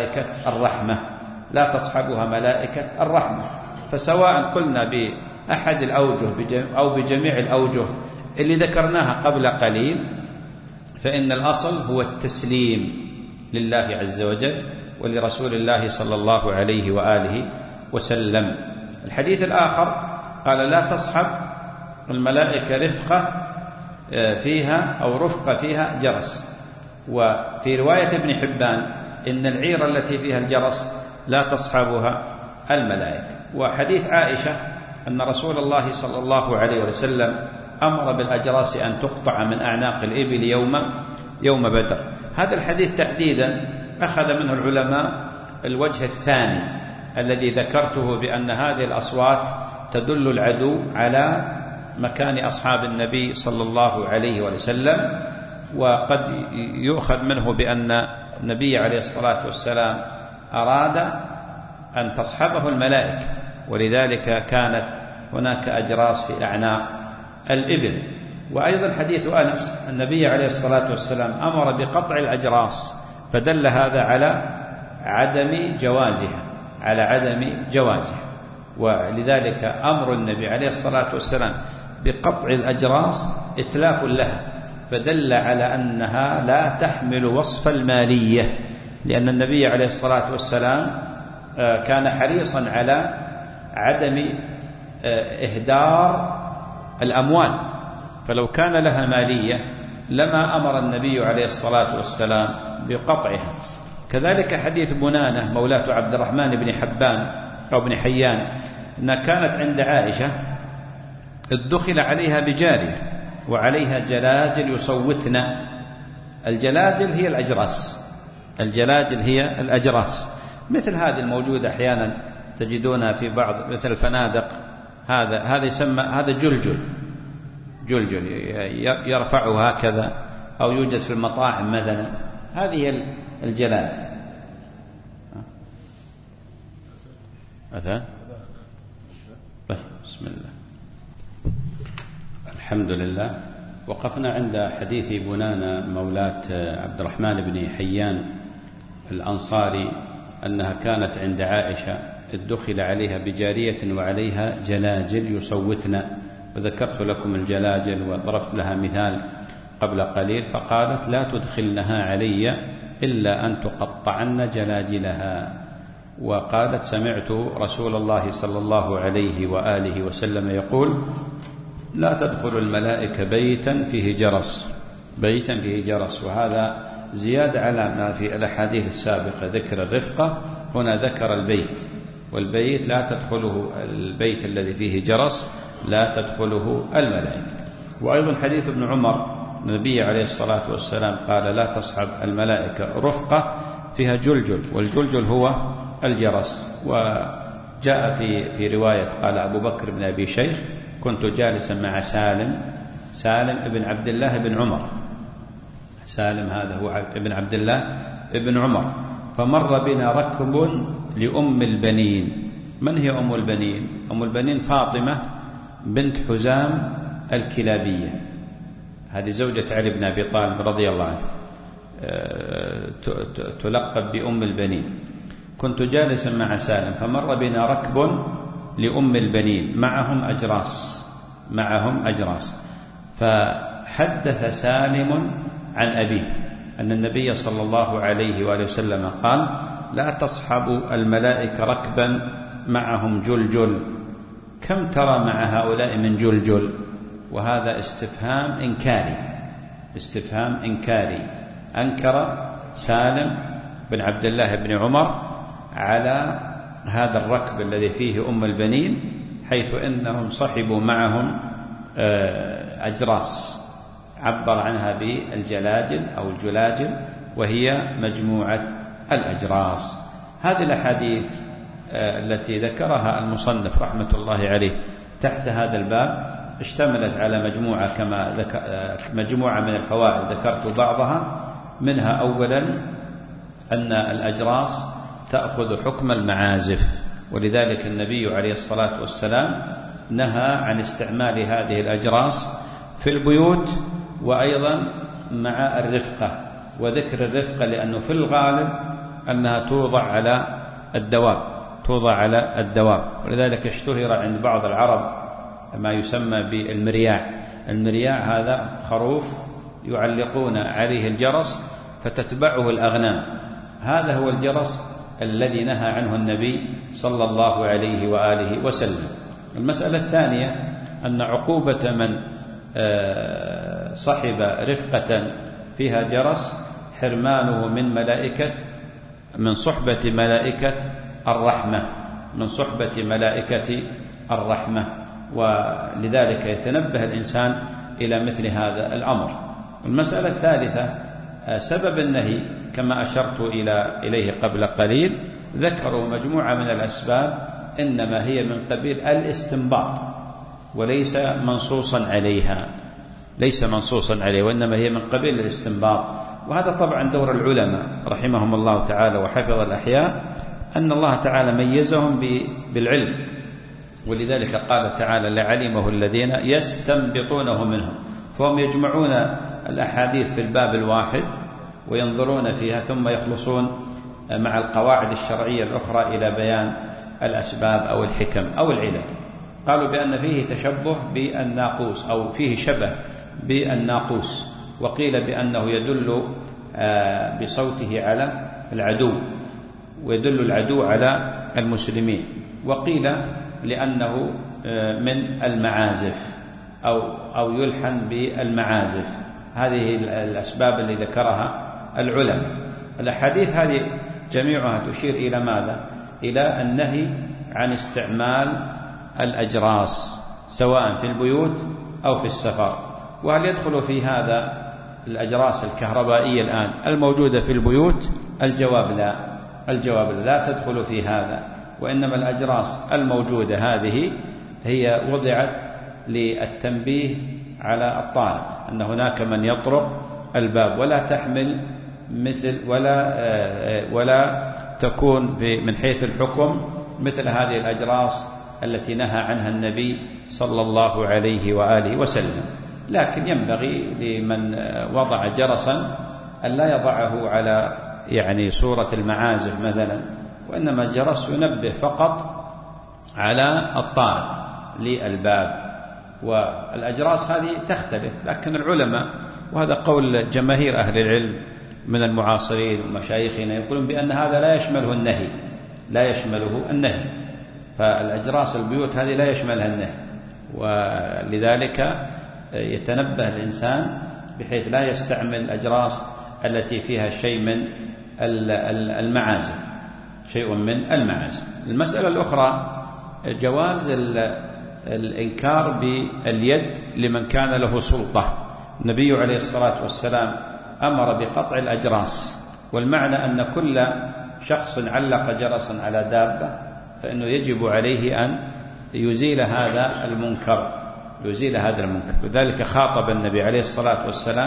ملائكة الرحمة. فسواء قلنا بأحد الأوجه أو بجميع الأوجه اللي ذكرناها قبل قليل، فإن الأصل هو التسليم لله عز وجل ولرسول الله صلى الله عليه وآله وسلم. الحديث الآخر قال: لا تصحب الملائكة رفقة فيها جرس. وفي رواية ابن حبان إن العير التي فيها الجرس لا تصحبها الملائكة. وحديث عائشة أن رسول الله صلى الله عليه وسلم أمر بالأجراس أن تقطع من أعناق الإبل يوم بدر. هذا الحديث تحديدا أخذ منه العلماء الوجه الثاني الذي ذكرته، بأن هذه الأصوات تدل العدو على مكان أصحاب النبي صلى الله عليه وسلم. وقد يؤخذ منه بأن النبي عليه الصلاة والسلام أراد أن تصحبه الملائكة، ولذلك كانت هناك أجراس في أعناق الإبل. وأيضا حديث أنس النبي عليه الصلاة والسلام أمر بقطع الأجراس، فدل هذا على عدم جوازها. ولذلك أمر النبي عليه الصلاة والسلام بقطع الأجراس إتلاف لها، فدل على أنها لا تحمل وصف المالية، لأن النبي عليه الصلاة والسلام كان حريصا على عدم إهدار الأموال، فلو كان لها مالية لما أمر النبي عليه الصلاة والسلام بقطعها. كذلك حديث بنانة مولاة عبد الرحمن بن حبان أو بن حيان أنها كانت عند عائشة ادخل عليها بجارية وعليها جلاجل يصوتن. الجلاجل هي الأجراس، مثل هذه الموجودة أحيانا تجدونها في بعض مثل الفنادق. هذا يسمى هذا جلجل يرفعه هكذا، أو يوجد في المطاعم مثلا. هذه هي الجلاجل. بسم الله، الحمد لله. وقفنا عند حديث بنانة مولاة عبد الرحمن بن حيان الأنصاري أنها كانت عند عائشة ادخل عليها بجارية وعليها جلاجل يصوتن. وذكرت لكم الجلاجل وضربت لها مثال قبل قليل، فقالت: لا تدخلنها علي إلا أن تقطعن جلاجلها. وقالت: سمعت رسول الله صلى الله عليه وآله وسلم يقول: لا تدخل الملائكة بيتا فيه جرس، بيتا فيه جرس. وهذا زيادة على ما في الأحاديث السابقة ذكر الرفقة، هنا ذكر البيت، والبيت لا تدخله البيت الذي فيه جرس لا تدخله الملائكة. وأيضا حديث ابن عمر النبي عليه الصلاة والسلام قال: لا تصحب الملائكة رفقة فيها جلجل، والجلجل هو الجرس. وجاء في رواية قال أبو بكر بن أبي شيخ: كنت جالسا مع سالم ابن عبد الله بن عمر، سالم هذا هو ابن عبد الله ابن عمر، فمر بنا ركب لأم البنين. من هي أم البنين؟ أم البنين فاطمة بنت حزام الكلابية، هذه زوجة علي بن أبي طالب رضي الله عنه، تلقب بأم البنين. كنت جالسا مع سالم فمر بنا ركب لأم البنين معهم أجراس، فحدث سالم عن أبيه أن النبي صلى الله عليه وآله وسلم قال: لا تصحب الملائكة ركبا معهم جلجل. كم ترى مع هؤلاء من جلجل؟ وهذا استفهام إنكاري. أنكر سالم بن عبد الله بن عمر على هذا الركب الذي فيه أم البنين، حيث إنهم صحبوا معهم أجراس، عبر عنها بالجلاجل أو الجلاجل، وهي مجموعة الأجراس. هذه الأحاديث التي ذكرها المصنف رحمة الله عليه تحت هذا الباب اشتملت على مجموعة من الفوائد، ذكرت بعضها منها. أولا أن الأجراس تأخذ حكم المعازف، ولذلك النبي عليه الصلاة والسلام نهى عن استعمال هذه الأجراس في البيوت، وأيضا مع الرفقة. وذكر الرفقة لأنه في الغالب أنها توضع على الدواب، ولذلك اشتهر عند بعض العرب ما يسمى بالمرياع. المرياع هذا خروف يعلقون عليه الجرس فتتبعه الأغنام، هذا هو الجرس الذي نهى عنه النبي صلى الله عليه وآله وسلم. المسألة الثانية أن عقوبة من صحب رفقة فيها جرس حرمانه من صحبة ملائكة الرحمة، ولذلك يتنبه الإنسان إلى مثل هذا الأمر. المسألة الثالثة سبب النهي كما أشرت إليه قبل قليل، ذكروا مجموعة من الأسباب إنما هي من قبيل الاستنباط وليس منصوصا عليها، وإنما هي من قبيل الاستنباط. وهذا طبعا دور العلماء رحمهم الله تعالى وحفظ الأحياء، أن الله تعالى ميزهم بالعلم، ولذلك قال تعالى: لعلمه الذين يستنبطونه منهم. فهم يجمعون الأحاديث في الباب الواحد وينظرون فيها، ثم يخلصون مع القواعد الشرعية الأخرى إلى بيان الأسباب أو الحكم أو العلل. قالوا بأن فيه تشبه بالناقوس أو فيه شبه بالناقوس، وقيل بأنه يدل بصوته على العدو ويدل العدو على المسلمين، وقيل لأنه من المعازف أو يلحن بالمعازف. هذه الأسباب اللي ذكرها العلماء. الأحاديث هذه جميعها تشير إلى ماذا؟ إلى النهي عن استعمال الأجراس سواء في البيوت أو في السفر. وهل يدخل في هذا الأجراس الكهربائية الآن الموجودة في البيوت؟ الجواب لا تدخل في هذا، وإنما الأجراس الموجودة هذه هي وضعت للتنبيه على الطارق أن هناك من يطرق الباب، ولا تحمل ولا تكون من حيث الحكم مثل هذه الأجراس التي نهى عنها النبي صلى الله عليه وآله وسلم. لكن ينبغي لمن وضع جرسا أن لا يضعه على صورة المعازف مثلا، وإنما الجرس ينبه فقط على الطارق للباب، والأجراس هذه تختلف، لكن العلماء، وهذا قول جماهير أهل العلم من المعاصرين ومشايخنا، يقولون بأن هذا لا يشمله النهي، فالأجراس البيوت هذه لا يشملها النهي، ولذلك يتنبه الإنسان بحيث لا يستعمل الأجراس التي فيها شيء من المعازف. المسألة الأخرى جواز الإنكار باليد لمن كان له سلطة. النبي عليه الصلاة والسلام أمر بقطع الأجراس، والمعنى أن كل شخص علق جرسا على دابة فإنه يجب عليه أن يزيل هذا المنكر. لذلك خاطب النبي عليه الصلاة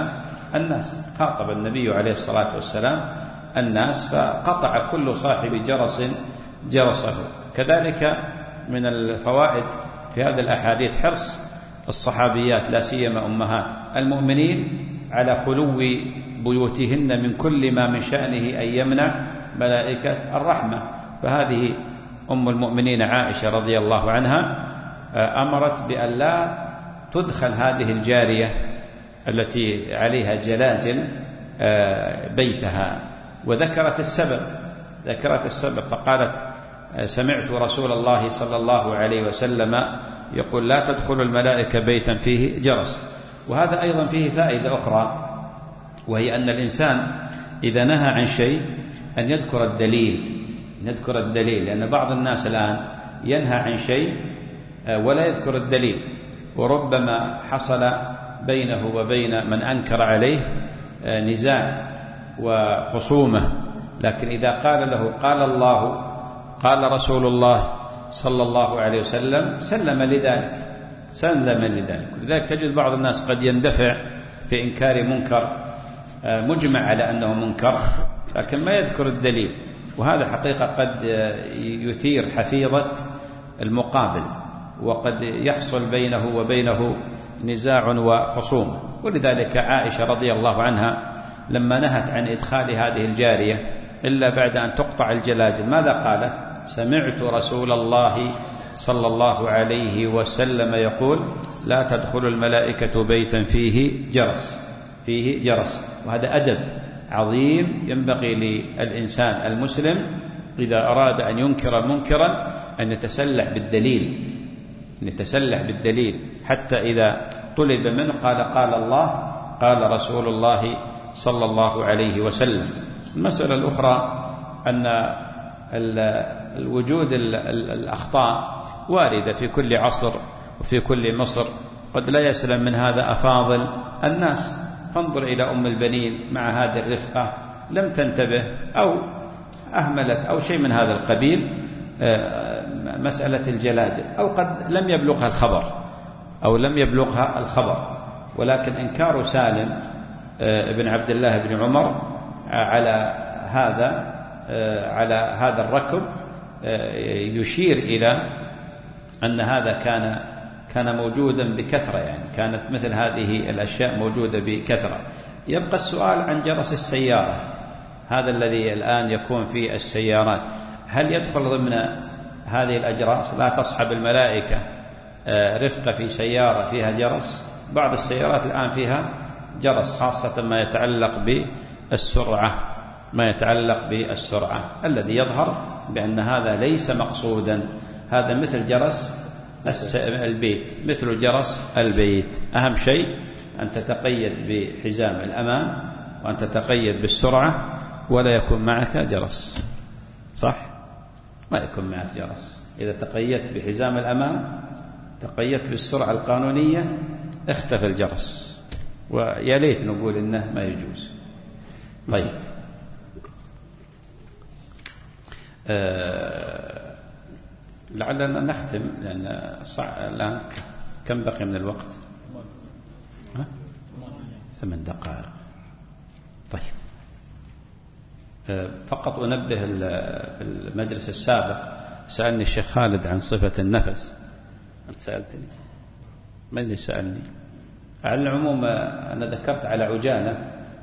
والسلام الناس فقطع كل صاحب جرس جرسه. كذلك من الفوائد في هذه الأحاديث حرص الصحابيات لا سيما أمهات المؤمنين على خلو بيوتهن من كل ما من شأنه أن يمنع ملائكة الرحمة. فهذه أم المؤمنين عائشة رضي الله عنها أمرت بأن لا تدخل هذه الجارية التي عليها جلاجل بيتها، وذكرت السبب فقالت: سمعت رسول الله صلى الله عليه وسلم يقول: لا تدخل الملائكة بيتا فيه جرس. وهذا أيضا فيه فائدة أخرى، وهي أن الإنسان إذا نهى عن شيء أن يذكر الدليل، لأن بعض الناس الآن ينهى عن شيء ولا يذكر الدليل، وربما حصل بينه وبين من أنكر عليه نزاع وخصومة. لكن إذا قال له: قال الله قال رسول الله صلى الله عليه وسلم، سلم لذلك. لذلك تجد بعض الناس قد يندفع في إنكار منكر مجمع على أنه منكر، لكن ما يذكر الدليل، وهذا حقيقة قد يثير حفيظة المقابل، وقد يحصل بينه وبينه نزاع وخصوم. ولذلك عائشة رضي الله عنها لما نهت عن إدخال هذه الجارية إلا بعد أن تقطع الجلاجل ماذا قالت؟ سمعت رسول الله صلى الله عليه وسلم يقول: لا تدخل الملائكة بيتا فيه جرس. وهذا أدب عظيم ينبغي للإنسان المسلم إذا أراد أن ينكر منكرا أن يتسلح بالدليل، حتى إذا طلب منه قال الله قال رسول الله صلى الله عليه وسلم. المسألة الأخرى أن الوجود الأخطاء واردة في كل عصر وفي كل مصر، قد لا يسلم من هذا أفاضل الناس. فانظر إلى أم البنين مع هذه الرفقة لم تنتبه أو أهملت أو شيء من هذا القبيل مسألة الجلادل، أو قد لم يبلغها الخبر، ولكن إنكار سالم ابن عبد الله بن عمر على هذا الركب يشير إلى أن هذا كان موجودا بكثرة، يعني كانت مثل هذه الأشياء موجودة بكثرة. يبقى السؤال عن جرس السيارة، هذا الذي الآن يكون في السيارات، هل يدخل ضمن هذه الأجراس؟ لا تصحب الملائكة رفقة في سيارة فيها جرس. بعض السيارات الآن فيها جرس، خاصة ما يتعلق بالسرعة الذي يظهر بأن هذا ليس مقصودا. هذا مثل جرس البيت، مثل جرس البيت. أهم شيء أن تتقيد بحزام الأمان، وأن تتقيد بالسرعة، ولا يكون معك جرس. صح؟ ما يكون معك جرس. إذا تقيدت بحزام الأمان، تقيدت بالسرعة القانونية، اختفى الجرس. ويا ليت نقول إنه ما يجوز. طيب، لعلنا نختم، لأن الآن كم بقي من الوقت؟ 8 دقائق. طيب، فقط أنبه، في المجلس السابق سألني الشيخ خالد عن صفة النفس. أنت سألتني؟ من اللي سألني؟ على العموم أنا ذكرت على عجالة،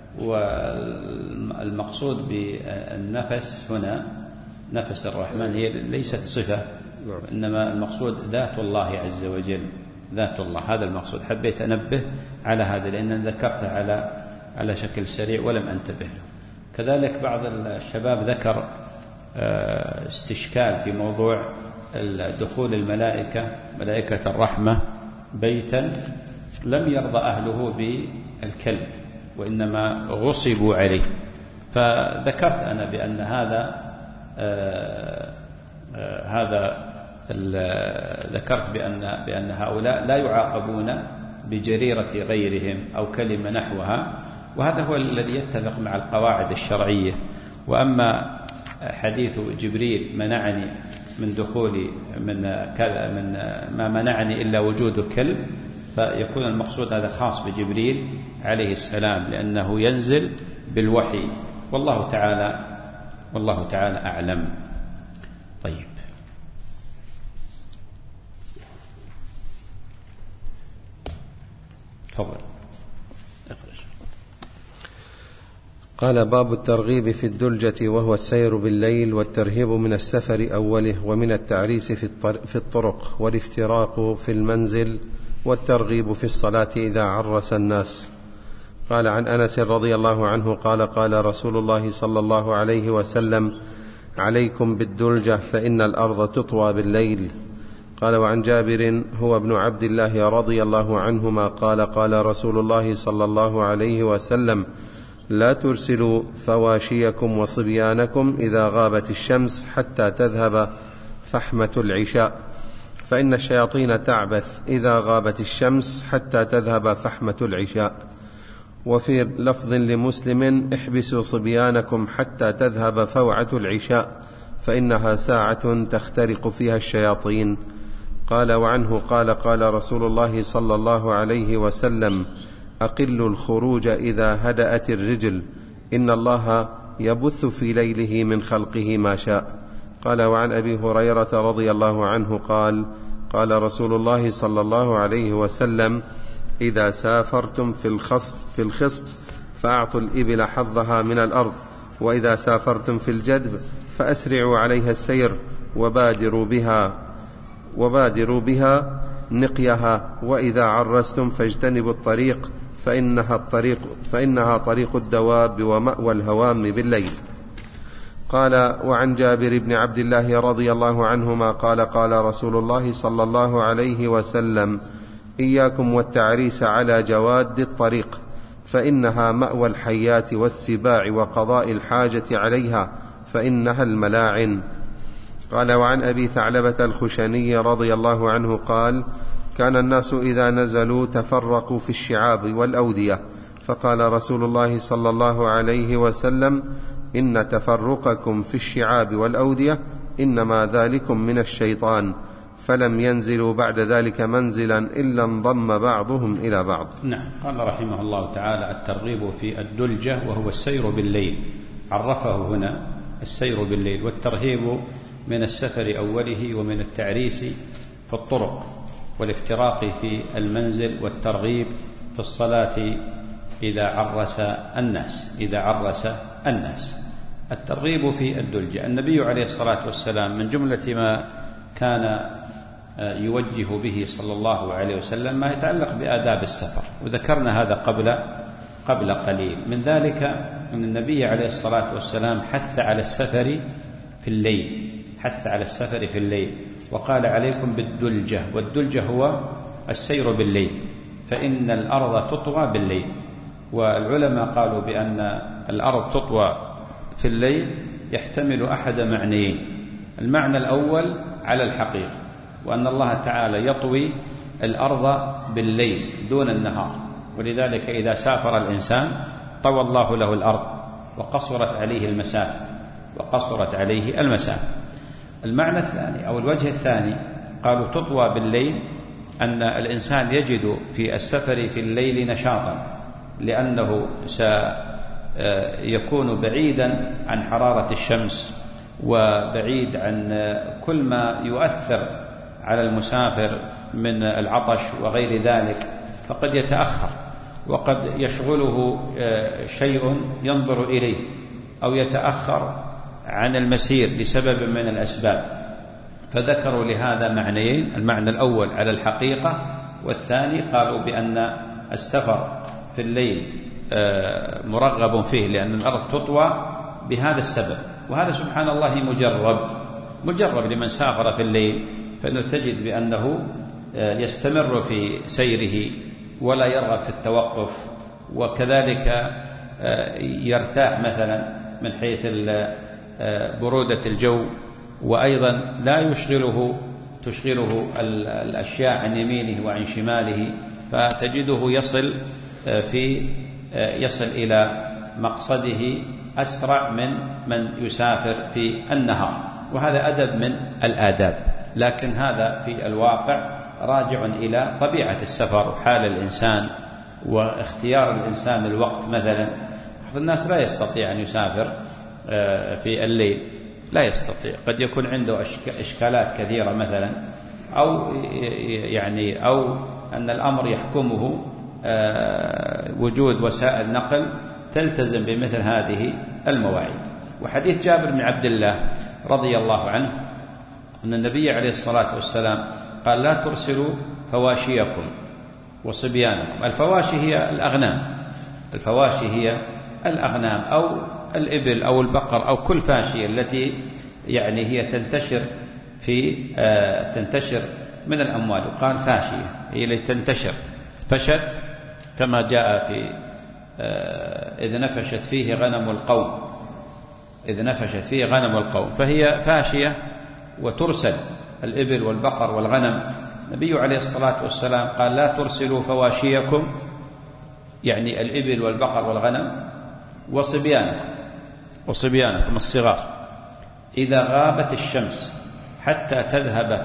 والمقصود بالنفس هنا نفس الرحمن هي ليست صفة، إنما المقصود ذات الله عز وجل، ذات الله. هذا المقصود، حبيت أنبه على هذا لأن ذكرته على شكل سريع ولم أنتبه له. كذلك بعض الشباب ذكر استشكال في موضوع دخول الملائكة، ملائكة الرحمة، بيتا لم يرضى أهله بالكلب وإنما غصبوا عليه. فذكرت أنا بأن ذكرت بأن هؤلاء لا يعاقبون بجريرة غيرهم أو كلمة نحوها، وهذا هو الذي يتفق مع القواعد الشرعية. وأما حديث جبريل منعني من دخولي من ما منعني إلا وجود كلب، فيكون المقصود هذا خاص بجبريل عليه السلام لأنه ينزل بالوحي، والله تعالى أعلم. طيب، تفضل. قال: باب الترغيب في الدلجة وهو السير بالليل، والترهيب من السفر أوله، ومن التعريس في الطرق، والافتراق في المنزل، والترغيب في الصلاة إذا عرس الناس. قال: عن أنس رضي الله عنه قال: قال رسول الله صلى الله عليه وسلم: عليكم بالدلجة فإن الأرض تطوى بالليل. قال: وعن جابر هو ابن عبد الله رضي الله عنهما قال: قال رسول الله صلى الله عليه وسلم: لا ترسلوا فواشيكم وصبيانكم إذا غابت الشمس حتى تذهب فحمة العشاء، فإن الشياطين تعبث إذا غابت الشمس حتى تذهب فحمة العشاء. وفي لفظ لمسلم: احبسوا صبيانكم حتى تذهب فوعة العشاء، فإنها ساعة تخترق فيها الشياطين. قال: وعنه قال: قال رسول الله صلى الله عليه وسلم: أقلوا الخروج إذا هدأت الرجل، إن الله يبث في ليله من خلقه ما شاء. قال: وعن أبي هريرة رضي الله عنه قال: قال رسول الله صلى الله عليه وسلم: إذا سافرتم في الخصب فأعطوا الإبل حظها من الأرض، وإذا سافرتم في الجدب فأسرعوا عليها السير، وبادروا بها نقيها، وإذا عرستم فاجتنبوا الطريق فإنها طريق الدواب ومأوى الهوام بالليل. قال: وعن جابر بن عبد الله رضي الله عنهما قال: قال رسول الله صلى الله عليه وسلم: إياكم والتعريس على جواد الطريق، فإنها مأوى الحيات والسباع وقضاء الحاجة عليها، فإنها الملاعن. قال: وعن أبي ثعلبة الخشني رضي الله عنه قال: كان الناس إذا نزلوا تفرقوا في الشعاب والأودية، فقال رسول الله صلى الله عليه وسلم: إن تفرقكم في الشعاب والأودية إنما ذلكم من الشيطان، فلم ينزلوا بعد ذلك منزلا إلا انضم بعضهم إلى بعض. نعم. قال رحمه الله تعالى: الترغيب في الدلجة وهو السير بالليل، عرفه هنا السير بالليل، والترهيب من السفر أوله، ومن التعريس في الطرق، والافتراق في المنزل، والترغيب في الصلاة إذا عرس الناس. الترغيب في الدلجة، النبي عليه الصلاة والسلام من جملة ما كان يوجه به صلى الله عليه وسلم ما يتعلق بآداب السفر، وذكرنا هذا قبل قليل. من ذلك أن النبي عليه الصلاة والسلام حث على السفر في الليل، وقال: عليكم بالدلجة، والدلجة هو السير بالليل، فإن الأرض تطوى بالليل. والعلماء قالوا بأن الأرض تطوى في الليل يحتمل أحد معنيين: المعنى الأول على الحقيقة، وأن الله تعالى يطوي الأرض بالليل دون النهار، ولذلك إذا سافر الإنسان طوى الله له الأرض وقصرت عليه المسافة. المعنى الثاني أو الوجه الثاني قالوا تطوى بالليل، أن الإنسان يجد في السفر في الليل نشاطا، لأنه سيكون بعيدا عن حرارة الشمس، وبعيد عن كل ما يؤثر على المسافر من العطش وغير ذلك، فقد يتأخر، وقد يشغله شيء ينظر إليه، أو يتأخر عن المسير لسبب من الأسباب. فذكروا لهذا معنيين: المعنى الأول على الحقيقة، والثاني قالوا بأن السفر في الليل مرغب فيه، لأن الأرض تطوى بهذا السبب. وهذا سبحان الله مجرب لمن سافر في الليل، فإنه تجد بأنه يستمر في سيره ولا يرغب في التوقف، وكذلك يرتاح مثلا من حيث برودة الجو، وأيضا لا تشغله الأشياء عن يمينه وعن شماله، فتجده يصل إلى مقصده أسرع من يسافر في النهار. وهذا أدب من الآداب، لكن هذا في الواقع راجع إلى طبيعة السفر وحال الإنسان واختيار الإنسان الوقت. مثلا بعض الناس لا يستطيع أن يسافر في الليل، لا يستطيع، قد يكون عنده إشكالات كثيرة مثلا، أو أن الأمر يحكمه وجود وسائل نقل تلتزم بمثل هذه المواعيد. وحديث جابر بن عبد الله رضي الله عنه أن النبي عليه الصلاة والسلام قال: لا ترسلوا فواشيكم وصبيانكم. الفواشي هي الأغنام أو الإبل أو البقر أو كل فاشية التي هي تنتشر من الأموال. وقال فاشية هي التي تنتشر، فشت كما جاء في إذ نفشت فيه غنم القوم، فهي فاشية وترسل الإبل والبقر والغنم. النبي عليه الصلاة والسلام قال: لا ترسلوا فواشيكم، يعني الإبل والبقر والغنم، وصبيانكم الصغار، إذا غابت الشمس حتى تذهب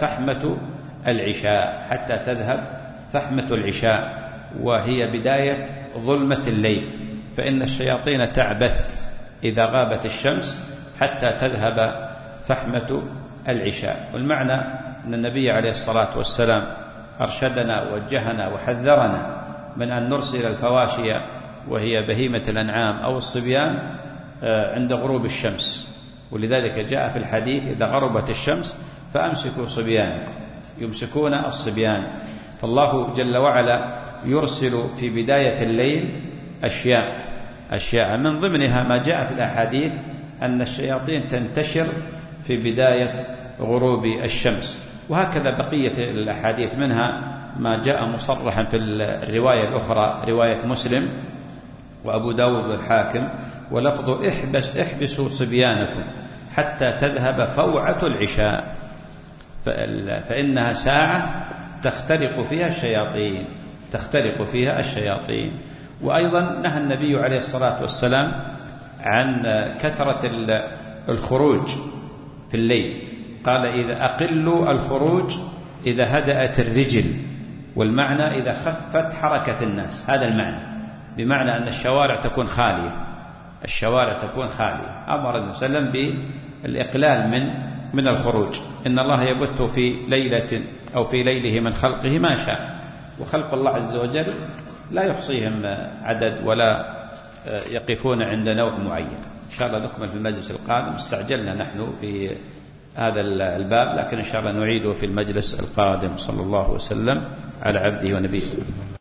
فحمة العشاء، وهي بداية ظلمة الليل، فإن الشياطين تعبث إذا غابت الشمس حتى تذهب فحمة العشاء. والمعنى أن النبي عليه الصلاة والسلام أرشدنا ووجهنا وحذرنا من أن نرسل الفواشي وهي بهيمة الأنعام أو الصبيان عند غروب الشمس. ولذلك جاء في الحديث: إذا غربت الشمس فأمسكوا صبيانكم، يمسكون الصبيان. فالله جل وعلا يرسل في بداية الليل أشياء من ضمنها ما جاء في الأحاديث أن الشياطين تنتشر في بداية غروب الشمس. وهكذا بقية الأحاديث، منها ما جاء مصرحا في الرواية الأخرى، رواية مسلم وأبو داود والحاكم، ولفظ: احبسوا صبيانكم حتى تذهب فوعة العشاء، فإنها ساعة تخترق فيها الشياطين. وأيضا نهى النبي عليه الصلاة والسلام عن كثرة الخروج في الليل، قال: إذا أقلوا الخروج إذا هدأت الرجل، والمعنى إذا خفت حركة الناس. هذا المعنى، بمعنى أن الشوارع تكون خالية. أمر النبي صلى الله عليه وسلم بالإقلال من الخروج. إن الله يبث في ليلة أو في ليله من خلقه ما شاء، وخلق الله عز وجل لا يحصيهم عدد ولا يقفون عند نوع معين. إن شاء الله نكمل في المجلس القادم. استعجلنا نحن في هذا الباب، لكن إن شاء الله نعيده في المجلس القادم. صلى الله وسلم على عبده ونبيه.